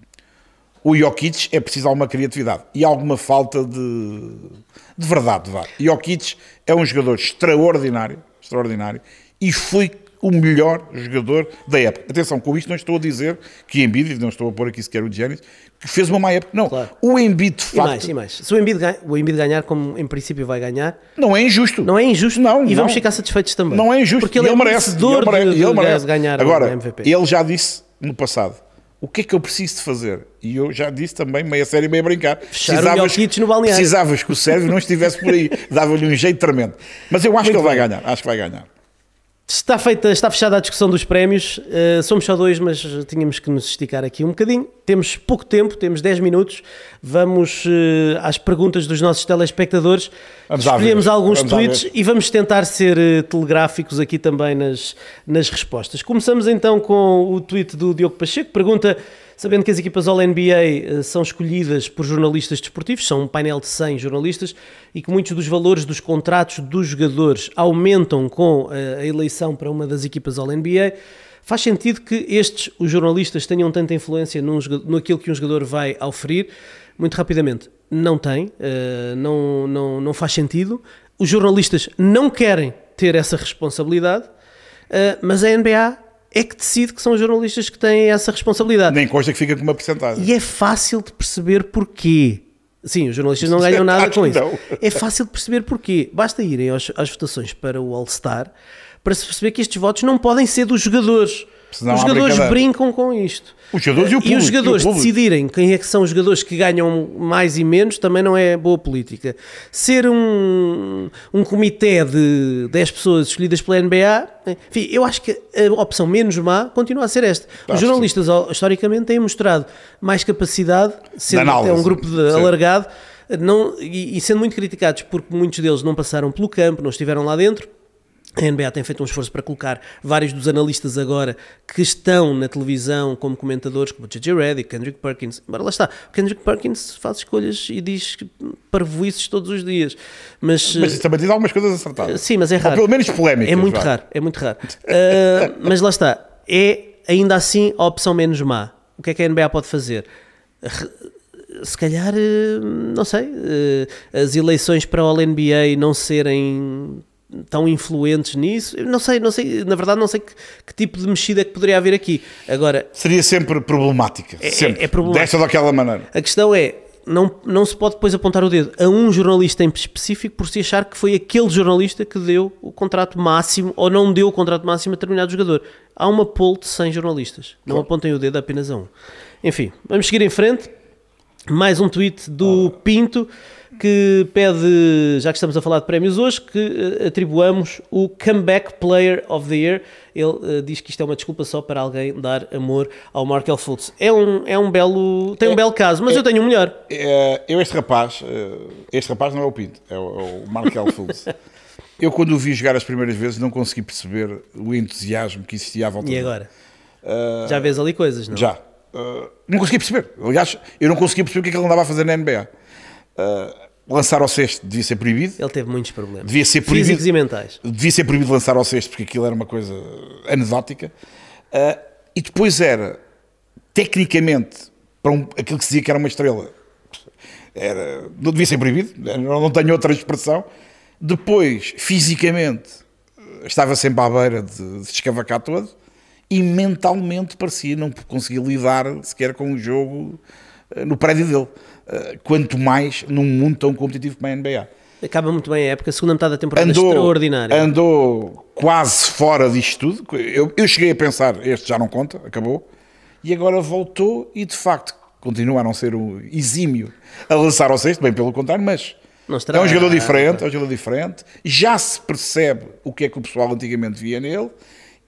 o Jokic. É preciso alguma criatividade e alguma falta de, de verdade. Vá. Jokic é um jogador extraordinário, extraordinário e foi o melhor jogador da época. Atenção, com isto não estou a dizer que Embiid, não estou a pôr aqui sequer o Giannis, que fez uma má época. Não, claro. O Embiid de facto... E mais, e mais. Se o Embiid, ganha, o Embiid ganhar, como em princípio vai ganhar... Não é injusto. Não é injusto não, e não. vamos ficar satisfeitos também. Não é injusto. Porque ele, ele é merece, merecedor ele merece, de, de, ele merece. de ganhar Agora, o M V P. Ele já disse no passado, o que é que eu preciso de fazer? E eu já disse também, meia série, meia brincar. Fechar o Jokic no balneário. Precisavas que o Sérvio não estivesse por aí. Dava-lhe um jeito tremendo. Mas eu acho Muito que ele bem. vai ganhar. Acho que vai ganhar. Está feita, está fechada a discussão dos prémios. Uh, somos só dois, mas tínhamos que nos esticar aqui um bocadinho. Temos pouco tempo, temos dez minutos. Vamos uh, às perguntas dos nossos telespectadores. Vamos Escolhemos alguns vamos tweets e vamos tentar ser uh, telegráficos aqui também nas, nas respostas. Começamos então com o tweet do Diogo Pacheco. Pergunta: sabendo que as equipas All-N B A uh, são escolhidas por jornalistas desportivos, são um painel de cem jornalistas, e que muitos dos valores dos contratos dos jogadores aumentam com uh, a eleição para uma das equipas All-N B A, faz sentido que estes, os jornalistas, tenham tanta influência num, naquilo que um jogador vai oferir? Muito rapidamente, não tem, uh, não, não, não faz sentido. Os jornalistas não querem ter essa responsabilidade, uh, mas a N B A é que decide que são os jornalistas que têm essa responsabilidade. Nem consta que fica com uma porcentagem. E é fácil de perceber porquê. Sim, os jornalistas não ganham nada com isso. Não. É fácil de perceber porquê. Basta irem aos, às votações para o All-Star para se perceber que estes votos não podem ser dos jogadores. Senão os jogadores brincam com isto. Os jogadores e o público. E os jogadores decidirem quem é que são os jogadores que ganham mais e menos também não é boa política. Ser um, um comitê de dez pessoas escolhidas pela N B A, enfim, eu acho que a opção menos má continua a ser esta. Os jornalistas, historicamente, têm mostrado mais capacidade, sendo até um grupo de, alargado, não, e, e sendo muito criticados porque muitos deles não passaram pelo campo, não estiveram lá dentro. A N B A tem feito um esforço para colocar vários dos analistas agora que estão na televisão como comentadores, como o J J Redick, Kendrick Perkins. Embora lá está, o Kendrick Perkins faz escolhas e diz parvoices todos os dias. Mas, mas também diz algumas coisas acertadas. Sim, mas é raro. Ou pelo menos polémicas. É muito vai. raro, é muito raro. uh, mas lá está, é ainda assim a opção menos má. O que é que a N B A pode fazer? Se calhar, não sei, as eleições para a All N B A não serem tão influentes nisso, não sei, não sei, na verdade não sei que, que tipo de mexida que poderia haver aqui. Agora, seria sempre problemática, é, sempre, é problemática. desta ou daquela maneira. A questão é, não, não se pode depois apontar o dedo a um jornalista em específico por se achar que foi aquele jornalista que deu o contrato máximo ou não deu o contrato máximo a determinado jogador. Há uma poll de cem jornalistas, não claro. apontem o dedo apenas a um. Enfim, vamos seguir em frente. Mais um tweet do Pinto, que pede, já que estamos a falar de prémios hoje, que atribuamos o Comeback Player of the Year. Ele uh, diz que isto é uma desculpa só para alguém dar amor ao Markelle Fultz. É um, é um belo, tem um é, belo caso, mas é, eu tenho um melhor. É, eu este rapaz, este rapaz não é o Pinto, é o, é o Markelle Fultz. Eu quando o vi jogar as primeiras vezes não consegui perceber o entusiasmo que existia à volta dele. E agora? Uh, já vês ali coisas, não? Já. Uh, não conseguia perceber. Aliás, eu não conseguia perceber o que é que ele andava a fazer na N B A. Uh, lançar ao cesto devia ser proibido. Ele teve muitos problemas. Devia ser proibido, físicos e mentais. Devia ser proibido lançar ao cesto porque aquilo era uma coisa anedótica. Uh, e depois era, tecnicamente, para um, aquilo que se dizia que era uma estrela, era, não devia ser proibido. Não, não tenho outra expressão. Depois, fisicamente, estava sempre à beira de, de se escavacar todo. E mentalmente parecia não conseguir lidar sequer com o jogo uh, no prédio dele. Uh, quanto mais num mundo tão competitivo como a N B A. Acaba muito bem a época, a segunda metade da temporada andou, extraordinária. Andou quase fora disto tudo. Eu, eu cheguei a pensar, este já não conta, acabou. E agora voltou e de facto continua a não ser o exímio a lançar ao cesto, bem pelo contrário, mas é um jogador diferente, é um jogador diferente. Já se percebe o que é que o pessoal antigamente via nele.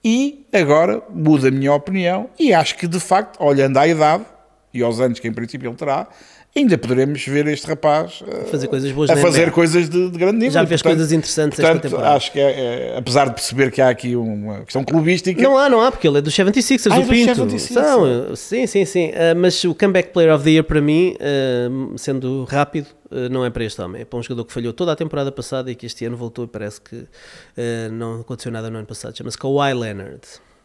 E agora muda a minha opinião e acho que, de facto, olhando à idade e aos anos que em princípio ele terá, ainda poderemos ver este rapaz uh, fazer coisas boas a fazer coisas de, de grande nível. Já fez coisas interessantes portanto, esta temporada. Acho que, é, é, apesar de perceber que há aqui uma questão clubística... Não há, não há, porque ele é dos setenta e seis ers, ah, do é Pinto. setenta e seis. São, sim, sim, sim. Uh, mas o Comeback Player of the Year para mim, uh, sendo rápido, uh, não é para este homem. É para um jogador que falhou toda a temporada passada e que este ano voltou e parece que uh, não aconteceu nada no ano passado. Chama-se Kawhi Leonard.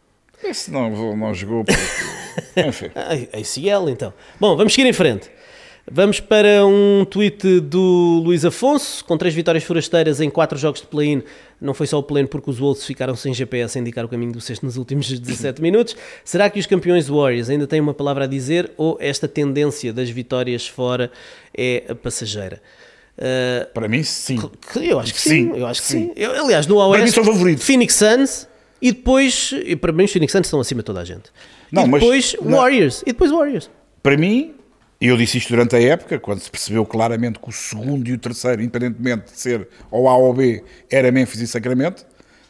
Esse não, não jogou porque... Enfim. A C L, então. Bom, vamos seguir em frente. Vamos para um tweet do Luís Afonso, com três vitórias forasteiras em quatro jogos de play-in. Não foi só o play-in porque os Wolves ficaram sem G P S a indicar o caminho do sexto nos últimos dezassete minutos. Será que os campeões Warriors ainda têm uma palavra a dizer ou esta tendência das vitórias fora é a passageira? Uh, para mim, sim. Eu acho que sim. sim. Eu acho que sim. sim. Eu, aliás, no Oeste, Oeste, sou favorito. Phoenix Suns e depois, e para mim os Phoenix Suns estão acima de toda a gente. Não, e depois mas, Warriors. Não. E depois Warriors. Para mim... E eu disse isto durante a época, quando se percebeu claramente que o segundo e o terceiro, independentemente de ser ou A ou B, era Memphis e Sacramento.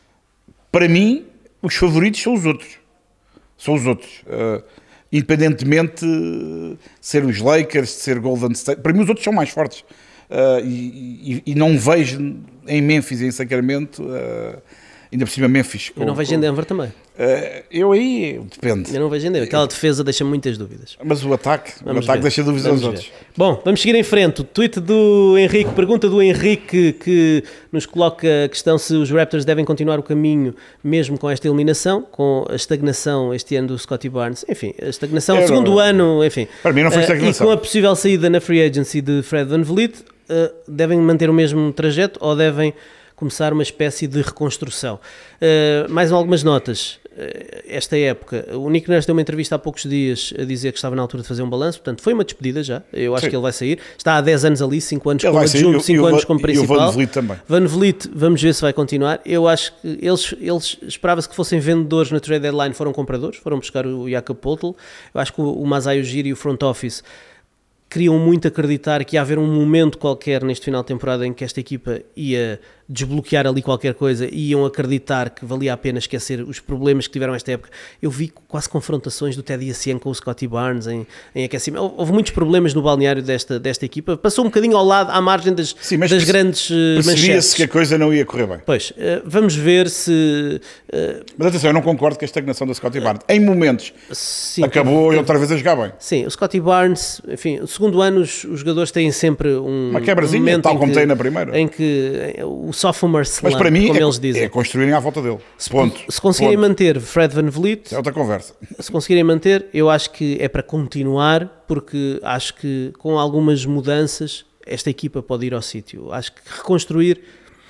Para mim, os favoritos são os outros. São os outros. Uh, independentemente de ser os Lakers, de ser Golden State. Para mim, os outros são mais fortes. Uh, e, e, e não vejo em Memphis e em Sacramento... Uh, ainda por cima Memphis. Eu não vejo em Denver também. Uh, eu aí, depende. Eu não vejo em Denver. Aquela defesa deixa muitas dúvidas. Mas o ataque, vamos o ataque ver. deixa dúvidas vamos aos ver. outros. Bom, vamos seguir em frente. O tweet do Henrique, pergunta do Henrique que nos coloca a questão se os Raptors devem continuar o caminho mesmo com esta eliminação, com a estagnação este ano do Scottie Barnes. Enfim, a estagnação, é, segundo não, ano, enfim. Para mim não foi estagnação. Uh, e com a possível saída na free agency de Fred VanVleet, uh, devem manter o mesmo trajeto ou devem começar uma espécie de reconstrução? Uh, mais algumas notas. Uh, esta época, o Nick Nurse deu uma entrevista há poucos dias a dizer que estava na altura de fazer um balanço, portanto foi uma despedida já, eu acho Sim. que ele vai sair, está há dez anos ali, cinco anos ele como adjunto, cinco anos como principal. E o VanVleet também. VanVleet, vamos ver se vai continuar. Eu acho que eles, eles esperava-se que fossem vendedores na trade deadline, foram compradores, foram buscar o Jakob Poeltl. Eu acho que o, o Masai Ujiri e o front office queriam muito acreditar que ia haver um momento qualquer neste final de temporada em que esta equipa ia desbloquear ali qualquer coisa e iam acreditar que valia a pena esquecer os problemas que tiveram esta época. Eu vi quase confrontações do Teddy Asian com o Scottie Barnes em, em aquecimento. Houve muitos problemas no balneário desta, desta equipa. Passou um bocadinho ao lado, à margem das, Sim, mas das grandes uh, manchetes. Percebia-se que a coisa não ia correr bem. Pois, uh, vamos ver se... Uh, mas atenção, eu não concordo com a estagnação do Scottie Barnes. Em momentos sim, acabou e outra vez a jogar bem. Sim, o Scottie Barnes, enfim, o segundo ano os, os jogadores têm sempre um... Uma quebrazinha, um momento tal como que, tem na primeira. Em que o sophomore slump, mas para mim como é, eles dizem. é construírem à volta dele. Ponto. Se conseguirem Ponto. manter Fred VanVleet, é outra conversa. Se conseguirem manter, eu acho que é para continuar, porque acho que com algumas mudanças esta equipa pode ir ao sítio. Acho que reconstruir,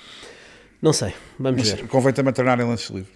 não sei, vamos mas ver. Convém também treinar em lances livres.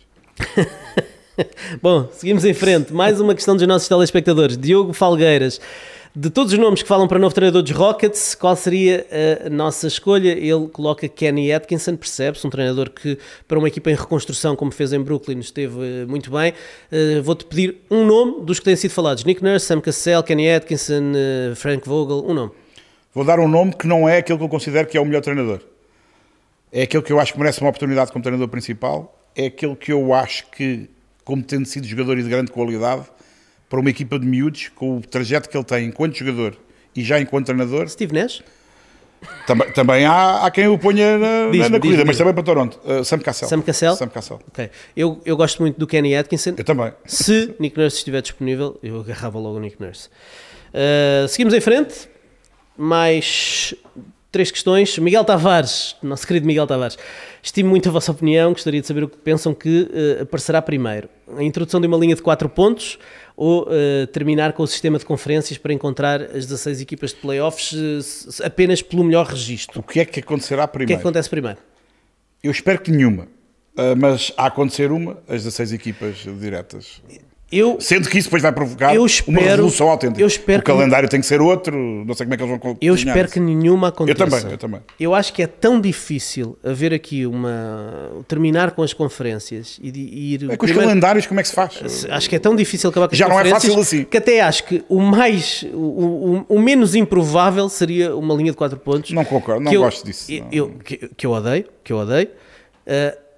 Bom, seguimos em frente. Mais uma questão dos nossos telespectadores. Diogo Falgueiras. De todos os nomes que falam para o novo treinador dos Rockets, qual seria a nossa escolha? Ele coloca Kenny Atkinson, percebe-se, um treinador que para uma equipa em reconstrução, como fez em Brooklyn, esteve muito bem. Uh, vou-te pedir um nome dos que têm sido falados. Nick Nurse, Sam Cassell, Kenny Atkinson, uh, Frank Vogel, um nome. Vou dar um nome que não é aquele que eu considero que é o melhor treinador. É aquele que eu acho que merece uma oportunidade como treinador principal. É aquele que eu acho que, como tendo sido jogador e de grande qualidade, para uma equipa de miúdos, com o trajeto que ele tem enquanto jogador e já enquanto treinador... Steve Nash? Também, também há, há quem o ponha na, diz, na, na diz, corrida, diz. mas também para Toronto. Uh, Sam Cassell. Sam Cassell? Sam Cassell. Okay. Eu, eu gosto muito do Kenny Atkinson. Eu também. Se Nick Nurse estiver disponível, eu agarrava logo o Nick Nurse. Uh, seguimos em frente. Mais três questões. Miguel Tavares, nosso querido Miguel Tavares. Estimo muito a vossa opinião, gostaria de saber o que pensam que uh, aparecerá primeiro. A introdução de uma linha de quatro pontos ou uh, terminar com o sistema de conferências para encontrar as dezasseis equipas de playoffs uh, apenas pelo melhor registro. O que é que acontecerá primeiro? O que é que acontece primeiro? Eu espero que nenhuma, uh, mas a acontecer uma, as dezasseis equipas diretas. Eu, Sendo que isso depois vai provocar eu espero, uma revolução autêntica. Eu espero o calendário que, tem que ser outro, não sei como é que eles vão Eu espero que nenhuma aconteça. Eu também, eu também. Eu acho que é tão difícil haver aqui uma... terminar com as conferências e, de, e ir... É com os primeiro, calendários como é que se faz? Acho que é tão difícil acabar com as Já conferências. Já não é fácil assim. Que até acho que o mais... O, o, o menos improvável seria uma linha de quatro pontos. Não concordo, não eu, gosto disso. Eu, não. Eu, que, que eu odeio, que eu odeio. Uh,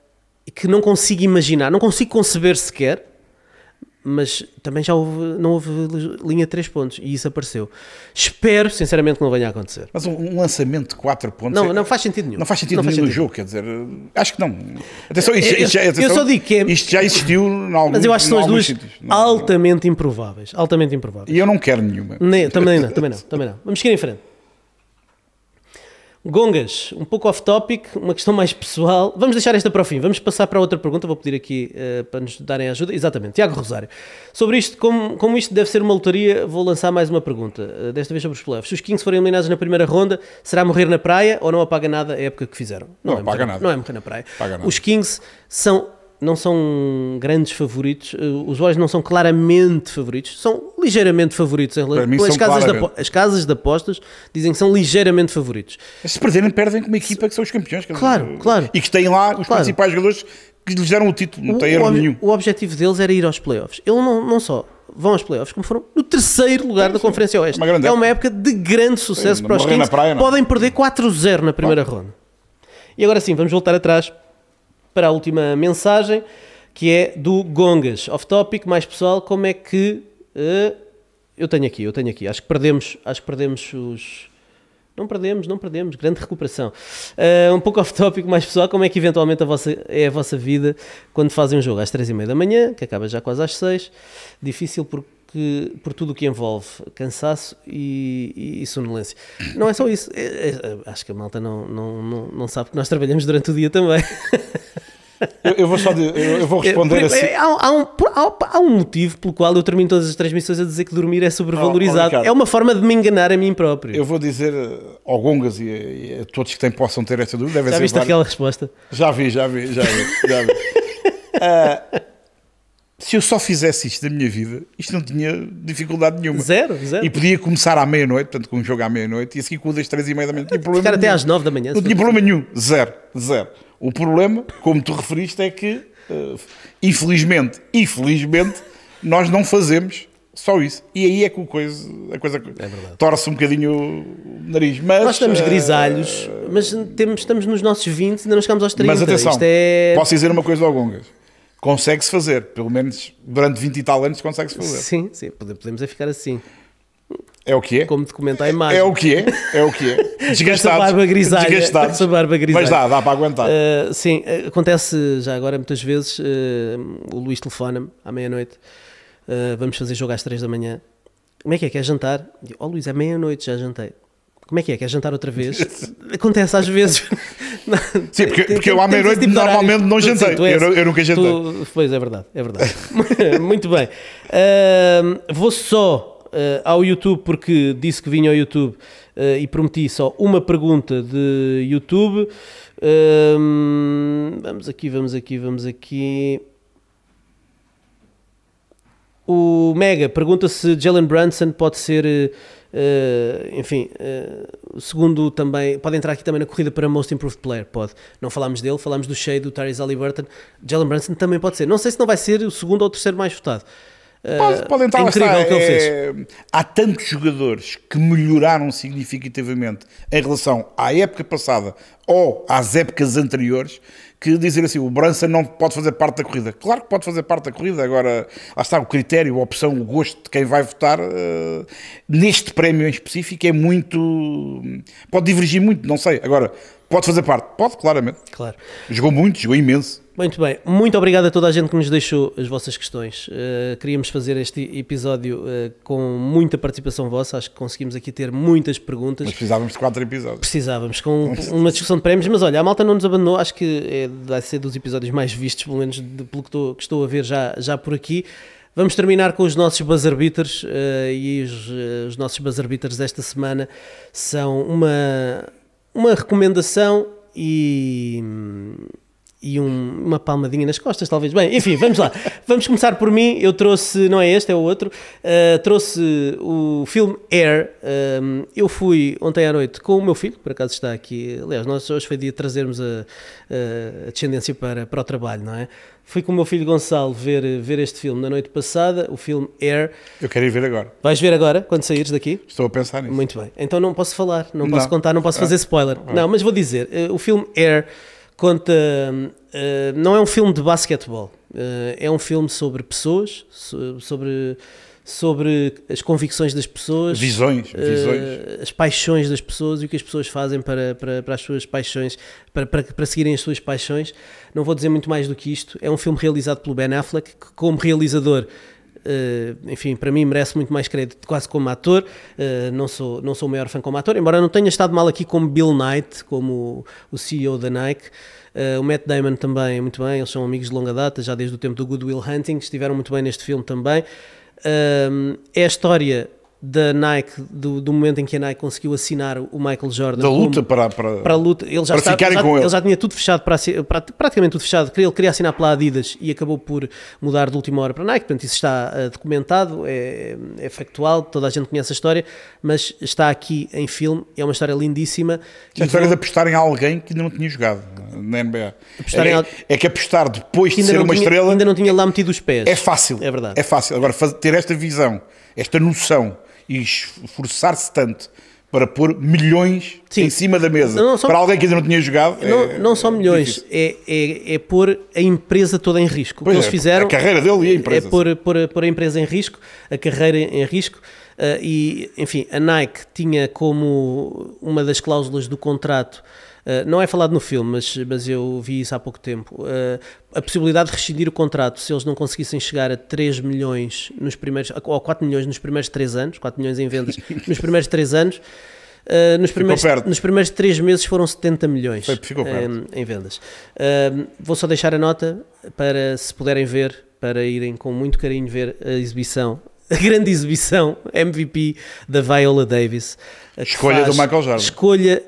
que não consigo imaginar, não consigo conceber sequer, mas também já houve, não houve linha de três pontos e isso apareceu. Espero, sinceramente, que não venha a acontecer. Mas um, um lançamento de quatro pontos... Não, é, não faz sentido nenhum. Não faz sentido não nenhum faz no sentido. jogo, quer dizer... Acho que não. Atenção, isto, Eu, isto, já, atenção, eu só digo que é, isto já existiu em alguns, mas eu acho que são as duas sítios. Não, altamente improváveis. Altamente improváveis. E eu não quero nenhuma. Nem, também não, também não, também não. Vamos seguir em frente. Gongas, um pouco off-topic, uma questão mais pessoal. Vamos deixar esta para o fim. Vamos passar para outra pergunta. Vou pedir aqui uh, para nos darem ajuda. Exatamente, Tiago Rosário. Sobre isto, como, como isto deve ser uma lotaria, vou lançar mais uma pergunta. Uh, desta vez sobre os playoffs. Se os Kings forem eliminados na primeira ronda, será morrer na praia ou não apaga nada a época que fizeram? Não, é apaga morrer, nada. Não é morrer na praia. Apaga nada. Os Kings são... não são grandes favoritos, os Warriors não são claramente favoritos, são ligeiramente favoritos. Para mim as, são casas de, claramente. as casas de apostas dizem que são ligeiramente favoritos. Se perderem, perdem com uma equipa que são os campeões. quer Claro, dizer, claro. E que têm lá os Claro. principais jogadores que lhes deram o título. Não O, tem erro o, ob- nenhum. o objetivo deles era ir aos playoffs. Eles não, não só vão aos playoffs, como foram no terceiro lugar da Conferência Oeste. Uma grande É uma época de grande sucesso Sim, para os morrer na Kings. praia, não. Podem perder quatro a zero na primeira ronda. E agora sim, vamos voltar atrás para a última mensagem, que é do Gongas. Off-topic, mais pessoal, como é que... Uh, eu tenho aqui, eu tenho aqui. Acho que perdemos, acho que perdemos os... Não perdemos, não perdemos. Grande recuperação. Uh, um pouco off-topic, mais pessoal, como é que eventualmente a vossa, é a vossa vida quando fazem um jogo às três e meia da manhã, que acaba já quase às seis. Difícil porque, por tudo o que envolve cansaço e, e, e sonolência. Não é só isso. É, é, acho que a malta não, não, não, não sabe que nós trabalhamos durante o dia também. Eu, eu vou só de- eu, eu vou responder É, assim. há, há um, há, há um motivo pelo qual eu termino todas as transmissões a dizer que dormir é sobrevalorizado. Oh, oh, Ricardo. É uma forma de me enganar a mim próprio. Eu vou dizer eh, ao Gongas e, a- e a todos que têm, possam ter esta dúvida. Devem Já ser viste vários. aquela resposta? Já vi, já vi, já vi. Já vi. Ah, se eu só fizesse isto da minha vida, isto não tinha dificuldade nenhuma. Zero, zero. E podia começar à meia-noite, portanto, com um jogo à meia-noite, e a seguir com o das três e meia da manhã. Não tinha problema Ficar até nenhum. às nove da manhã. Não se tinha for problema nenhum. Zero. Zero. O problema, como tu referiste, é que, eh, infelizmente, infelizmente, nós não fazemos só isso. E aí é que o coisa, a coisa torce um bocadinho o nariz. Mas, Nós estamos eh, grisalhos, mas temos, estamos nos nossos vinte, ainda não chegamos aos trinta. Mas atenção, Isto é... posso dizer uma coisa ao Gongas. Consegue-se fazer. Pelo menos durante vinte e tal anos consegue-se fazer. Sim, sim, pode- podemos é ficar assim, É o que é. como documenta a imagem. É o que é. É o que é. Desgastados. barba grisalha, Desgastados. essa barba grisalha. Mas dá, dá para aguentar. Uh, sim, uh, acontece já agora muitas vezes, uh, o Luís telefona-me à meia-noite, uh, vamos fazer jogo às três da manhã. Como é que é? Quer jantar? Ó oh, Luís, é meia-noite, já jantei. Como é que é? Quer jantar outra vez? Acontece às vezes. Não, Sim, porque, tem- porque tem- eu à temos meia-noite esse tipo de normalmente horários. não Tu- jantei. sim, tu és- eu, eu nunca jantei. tu- Pois, é verdade, é verdade. Muito bem. Uh, vou só uh, ao YouTube, porque disse que vinha ao YouTube uh, e prometi só uma pergunta de YouTube. Uh, vamos aqui, vamos aqui, vamos aqui. O Mega pergunta se Jalen Brunson pode ser, uh, enfim, uh, segundo também, pode entrar aqui também na corrida para Most Improved Player, pode. Não falámos dele, falámos do Shea, do Tyrese Haliburton. Jalen Brunson também pode ser. Não sei se não vai ser o segundo ou o terceiro mais votado. Uh, Pode, pode entrar, é lá incrível está, o que ele fez. é- Há tantos jogadores que melhoraram significativamente em relação à época passada ou às épocas anteriores, que dizer assim, o Brunson não pode fazer parte da corrida. Claro que pode fazer parte da corrida, agora lá está o critério, a opção, o gosto de quem vai votar uh, neste prémio em específico é muito... pode divergir muito, não sei. Agora, pode fazer parte? Pode, claramente. Claro. Jogou muito, jogou imenso. Muito bem, muito obrigado a toda a gente que nos deixou as vossas questões. Uh, queríamos fazer este episódio uh, com muita participação vossa, acho que conseguimos aqui ter muitas perguntas. Mas precisávamos de quatro episódios. Precisávamos, com uma discussão de prémios, mas olha, a malta não nos abandonou, acho que é, vai ser dos episódios mais vistos, pelo menos de, pelo que estou, que estou a ver já, já por aqui. Vamos terminar com os nossos buzzer beaters, uh, e os, uh, os nossos buzzer beaters desta semana são uma, uma recomendação e... e um- uma palmadinha nas costas, talvez. Bem, enfim, vamos lá. Vamos começar por mim. Eu trouxe, não é este, é o outro. Uh, trouxe o filme Air. Um, eu fui ontem à noite com o meu filho, que por acaso está aqui. Aliás, nós hoje foi dia de trazermos a, a descendência para, para o trabalho, não é? Fui com o meu filho Gonçalo ver, ver este filme na noite passada, o filme Air. Eu quero ir ver agora. Vais ver agora, quando saíres daqui? Estou a pensar nisso. Muito bem. Então não posso falar, não posso Não. contar, não posso fazer spoiler. Não, mas vou dizer, uh, o filme Air conta hum, não é um filme de basquetebol, uh, é um filme sobre pessoas, so, sobre, sobre as convicções das pessoas, visões, visões. Uh, as paixões das pessoas e o que as pessoas fazem para, para, para as suas paixões, para, para, para seguirem as suas paixões. Não vou dizer muito mais do que isto. É um filme realizado pelo Ben Affleck, que como realizador, Uh, enfim, para mim merece muito mais crédito quase como ator. Uh, não, sou, não sou o maior fã como ator, embora não tenha estado mal aqui como Bill Knight, como o, o C E O da Nike. Uh, o Matt Damon também, muito bem, eles são amigos de longa data, já desde o tempo do Good Will Hunting, estiveram muito bem neste filme também. Uh, é a história da Nike, do, do momento em que a Nike conseguiu assinar o Michael Jordan da luta como, para, para, para a luta, ele já, para está, ficarem já, com ele. ele já tinha tudo fechado, para, para, praticamente tudo fechado, ele queria assinar pela Adidas e acabou por mudar de última hora para a Nike, portanto isso está uh, documentado, é, é factual, toda a gente conhece a história, mas está aqui em filme, é uma história lindíssima. É a história vou... de apostar em alguém que ainda não tinha jogado na N B A. É, al... é que apostar depois de ser uma tinha, estrela ainda não tinha lá metido os pés. É fácil, é verdade. É fácil. Agora, ter esta visão, esta noção e esforçar-se tanto para pôr milhões Sim. em cima da mesa não, não, só, para alguém que ainda não tinha jogado não, é, não só milhões, é, é, é pôr a empresa toda em risco. Pois o que é, eles fizeram a carreira dele e a empresa é pôr, pôr, pôr a empresa em risco, a carreira em risco. Uh, e enfim, a Nike tinha como uma das cláusulas do contrato, uh, não é falado no filme, mas, mas eu vi isso há pouco tempo, uh, a possibilidade de rescindir o contrato se eles não conseguissem chegar a três milhões nos primeiros, ou quatro milhões nos primeiros três anos, quatro milhões em vendas nos primeiros três anos. Uh, nos, primeiros, nos primeiros três meses foram setenta milhões Foi, ficou perto. um, em vendas. Uh, vou só deixar a nota para, se puderem ver, para irem com muito carinho ver a exibição, a grande exibição M V P da Viola Davis. Escolha do Michael Jordan. Escolha,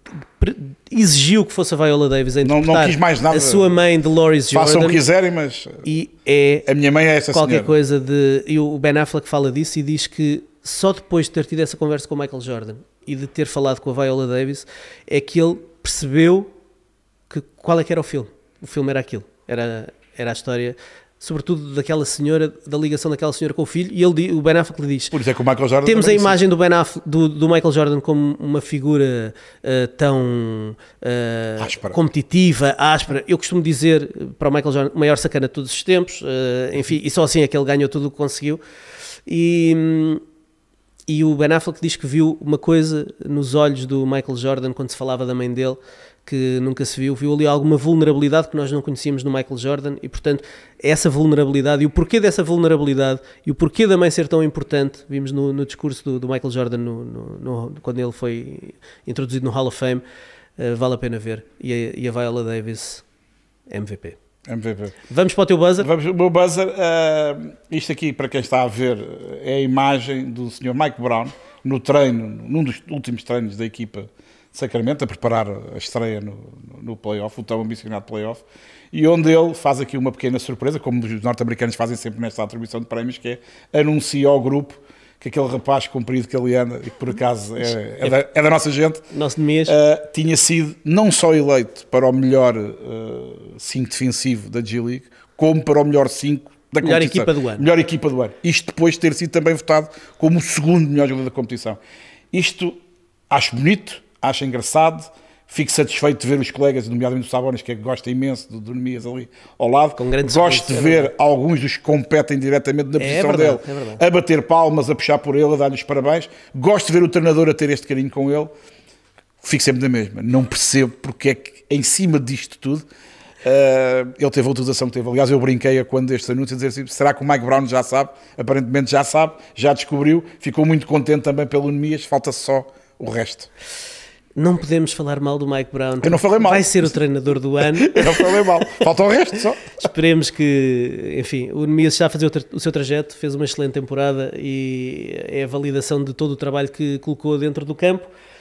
exigiu que fosse a Viola Davis a interpretar não, não quis mais nada. A sua mãe, Dolores Jordan. Façam o que quiserem, mas e é a minha mãe é essa qualquer senhora. coisa de... E o Ben Affleck fala disso e diz que só depois de ter tido essa conversa com o Michael Jordan e de ter falado com a Viola Davis é que ele percebeu que, qual é que era o filme. O filme era aquilo. Era, era a história... sobretudo daquela senhora, da ligação daquela senhora com o filho, e ele, o Ben Affleck lhe diz, por isso é que o Michael Jordan temos a imagem do, Ben Affleck, do, do Michael Jordan como uma figura uh, tão uh, áspera. competitiva, áspera. Eu costumo dizer para o Michael Jordan, o maior sacana de todos os tempos, uh, enfim, e só assim é que ele ganhou tudo o que conseguiu. E, e o Ben Affleck diz que viu uma coisa nos olhos do Michael Jordan quando se falava da mãe dele, que nunca se viu, viu ali alguma vulnerabilidade que nós não conhecíamos no Michael Jordan e, portanto, essa vulnerabilidade e o porquê dessa vulnerabilidade e o porquê da mãe ser tão importante, vimos no, no discurso do, do Michael Jordan no, no, no, quando ele foi introduzido no Hall of Fame, uh, vale a pena ver. E a, e a Viola Davis, M V P. M V P. Vamos para o teu buzzer? Vamos, o meu buzzer, uh, isto aqui, para quem está a ver, é a imagem do senhor Mike Brown no treino, num dos últimos treinos da equipa de Sacramento, a preparar a estreia no, no playoff, o tão ambicionado playoff, e onde ele faz aqui uma pequena surpresa, como os norte-americanos fazem sempre nesta atribuição de prémios, que é anuncia ao grupo que aquele rapaz comprido que ali anda, e que por acaso é, é, da, é da nossa gente, nosso mês. Uh, tinha sido não só eleito para o melhor cinco uh, defensivo da G-League, como para o melhor cinco da melhor competição. Equipa do ano. Melhor equipa do ano. Isto depois de ter sido também votado como o segundo melhor jogador da competição. Isto acho bonito, acho engraçado, fico satisfeito de ver os colegas, nomeadamente o Sabonis, que gosta imenso do Dormias ali ao lado. Com grande Gosto de é ver verdade. alguns dos que competem diretamente na posição é verdade, dele, é a bater palmas, a puxar por ele, a dar-lhe os parabéns. Gosto de ver o treinador a ter este carinho com ele. Fico sempre na mesma. Não percebo porque é que, em cima disto tudo, uh, ele teve a utilização que teve. Aliás, eu brinquei a quando este anúncio a dizer assim, será que o Mike Brown já sabe? Aparentemente já sabe, já descobriu. Ficou muito contente também pelo Nemias. Falta só o resto. Não podemos falar mal do Mike Brown. Eu não falei mal. Vai ser o treinador do ano. Eu não falei mal. Falta o resto só. Esperemos que, enfim, o Nemias está a fazer o, tra- o seu trajeto, fez uma excelente temporada e é a validação de todo o trabalho que colocou dentro do campo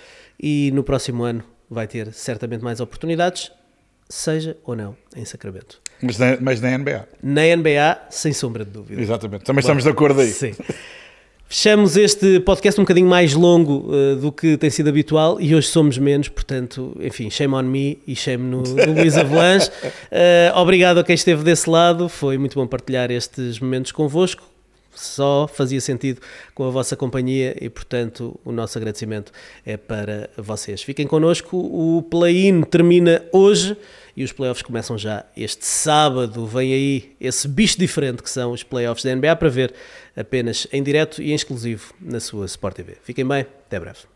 e no próximo ano vai ter certamente mais oportunidades, seja ou não em Sacramento. Mas na, mas na N B A. Na N B A, sem sombra de dúvida. Exatamente. Também Bom, estamos de acordo aí. Sim. Fechamos este podcast um bocadinho mais longo uh, do que tem sido habitual e hoje somos menos, portanto, enfim, shame on me e shame no, no Luís Avelange. Uh, obrigado a quem esteve desse lado, foi muito bom partilhar estes momentos convosco. só fazia sentido com a vossa companhia e, portanto, o nosso agradecimento é para vocês. Fiquem connosco, o play-in termina hoje e os playoffs começam já este sábado. Vem aí esse bicho diferente que são os playoffs da N B A para ver apenas em direto e em exclusivo na sua Sport T V. Fiquem bem, até breve.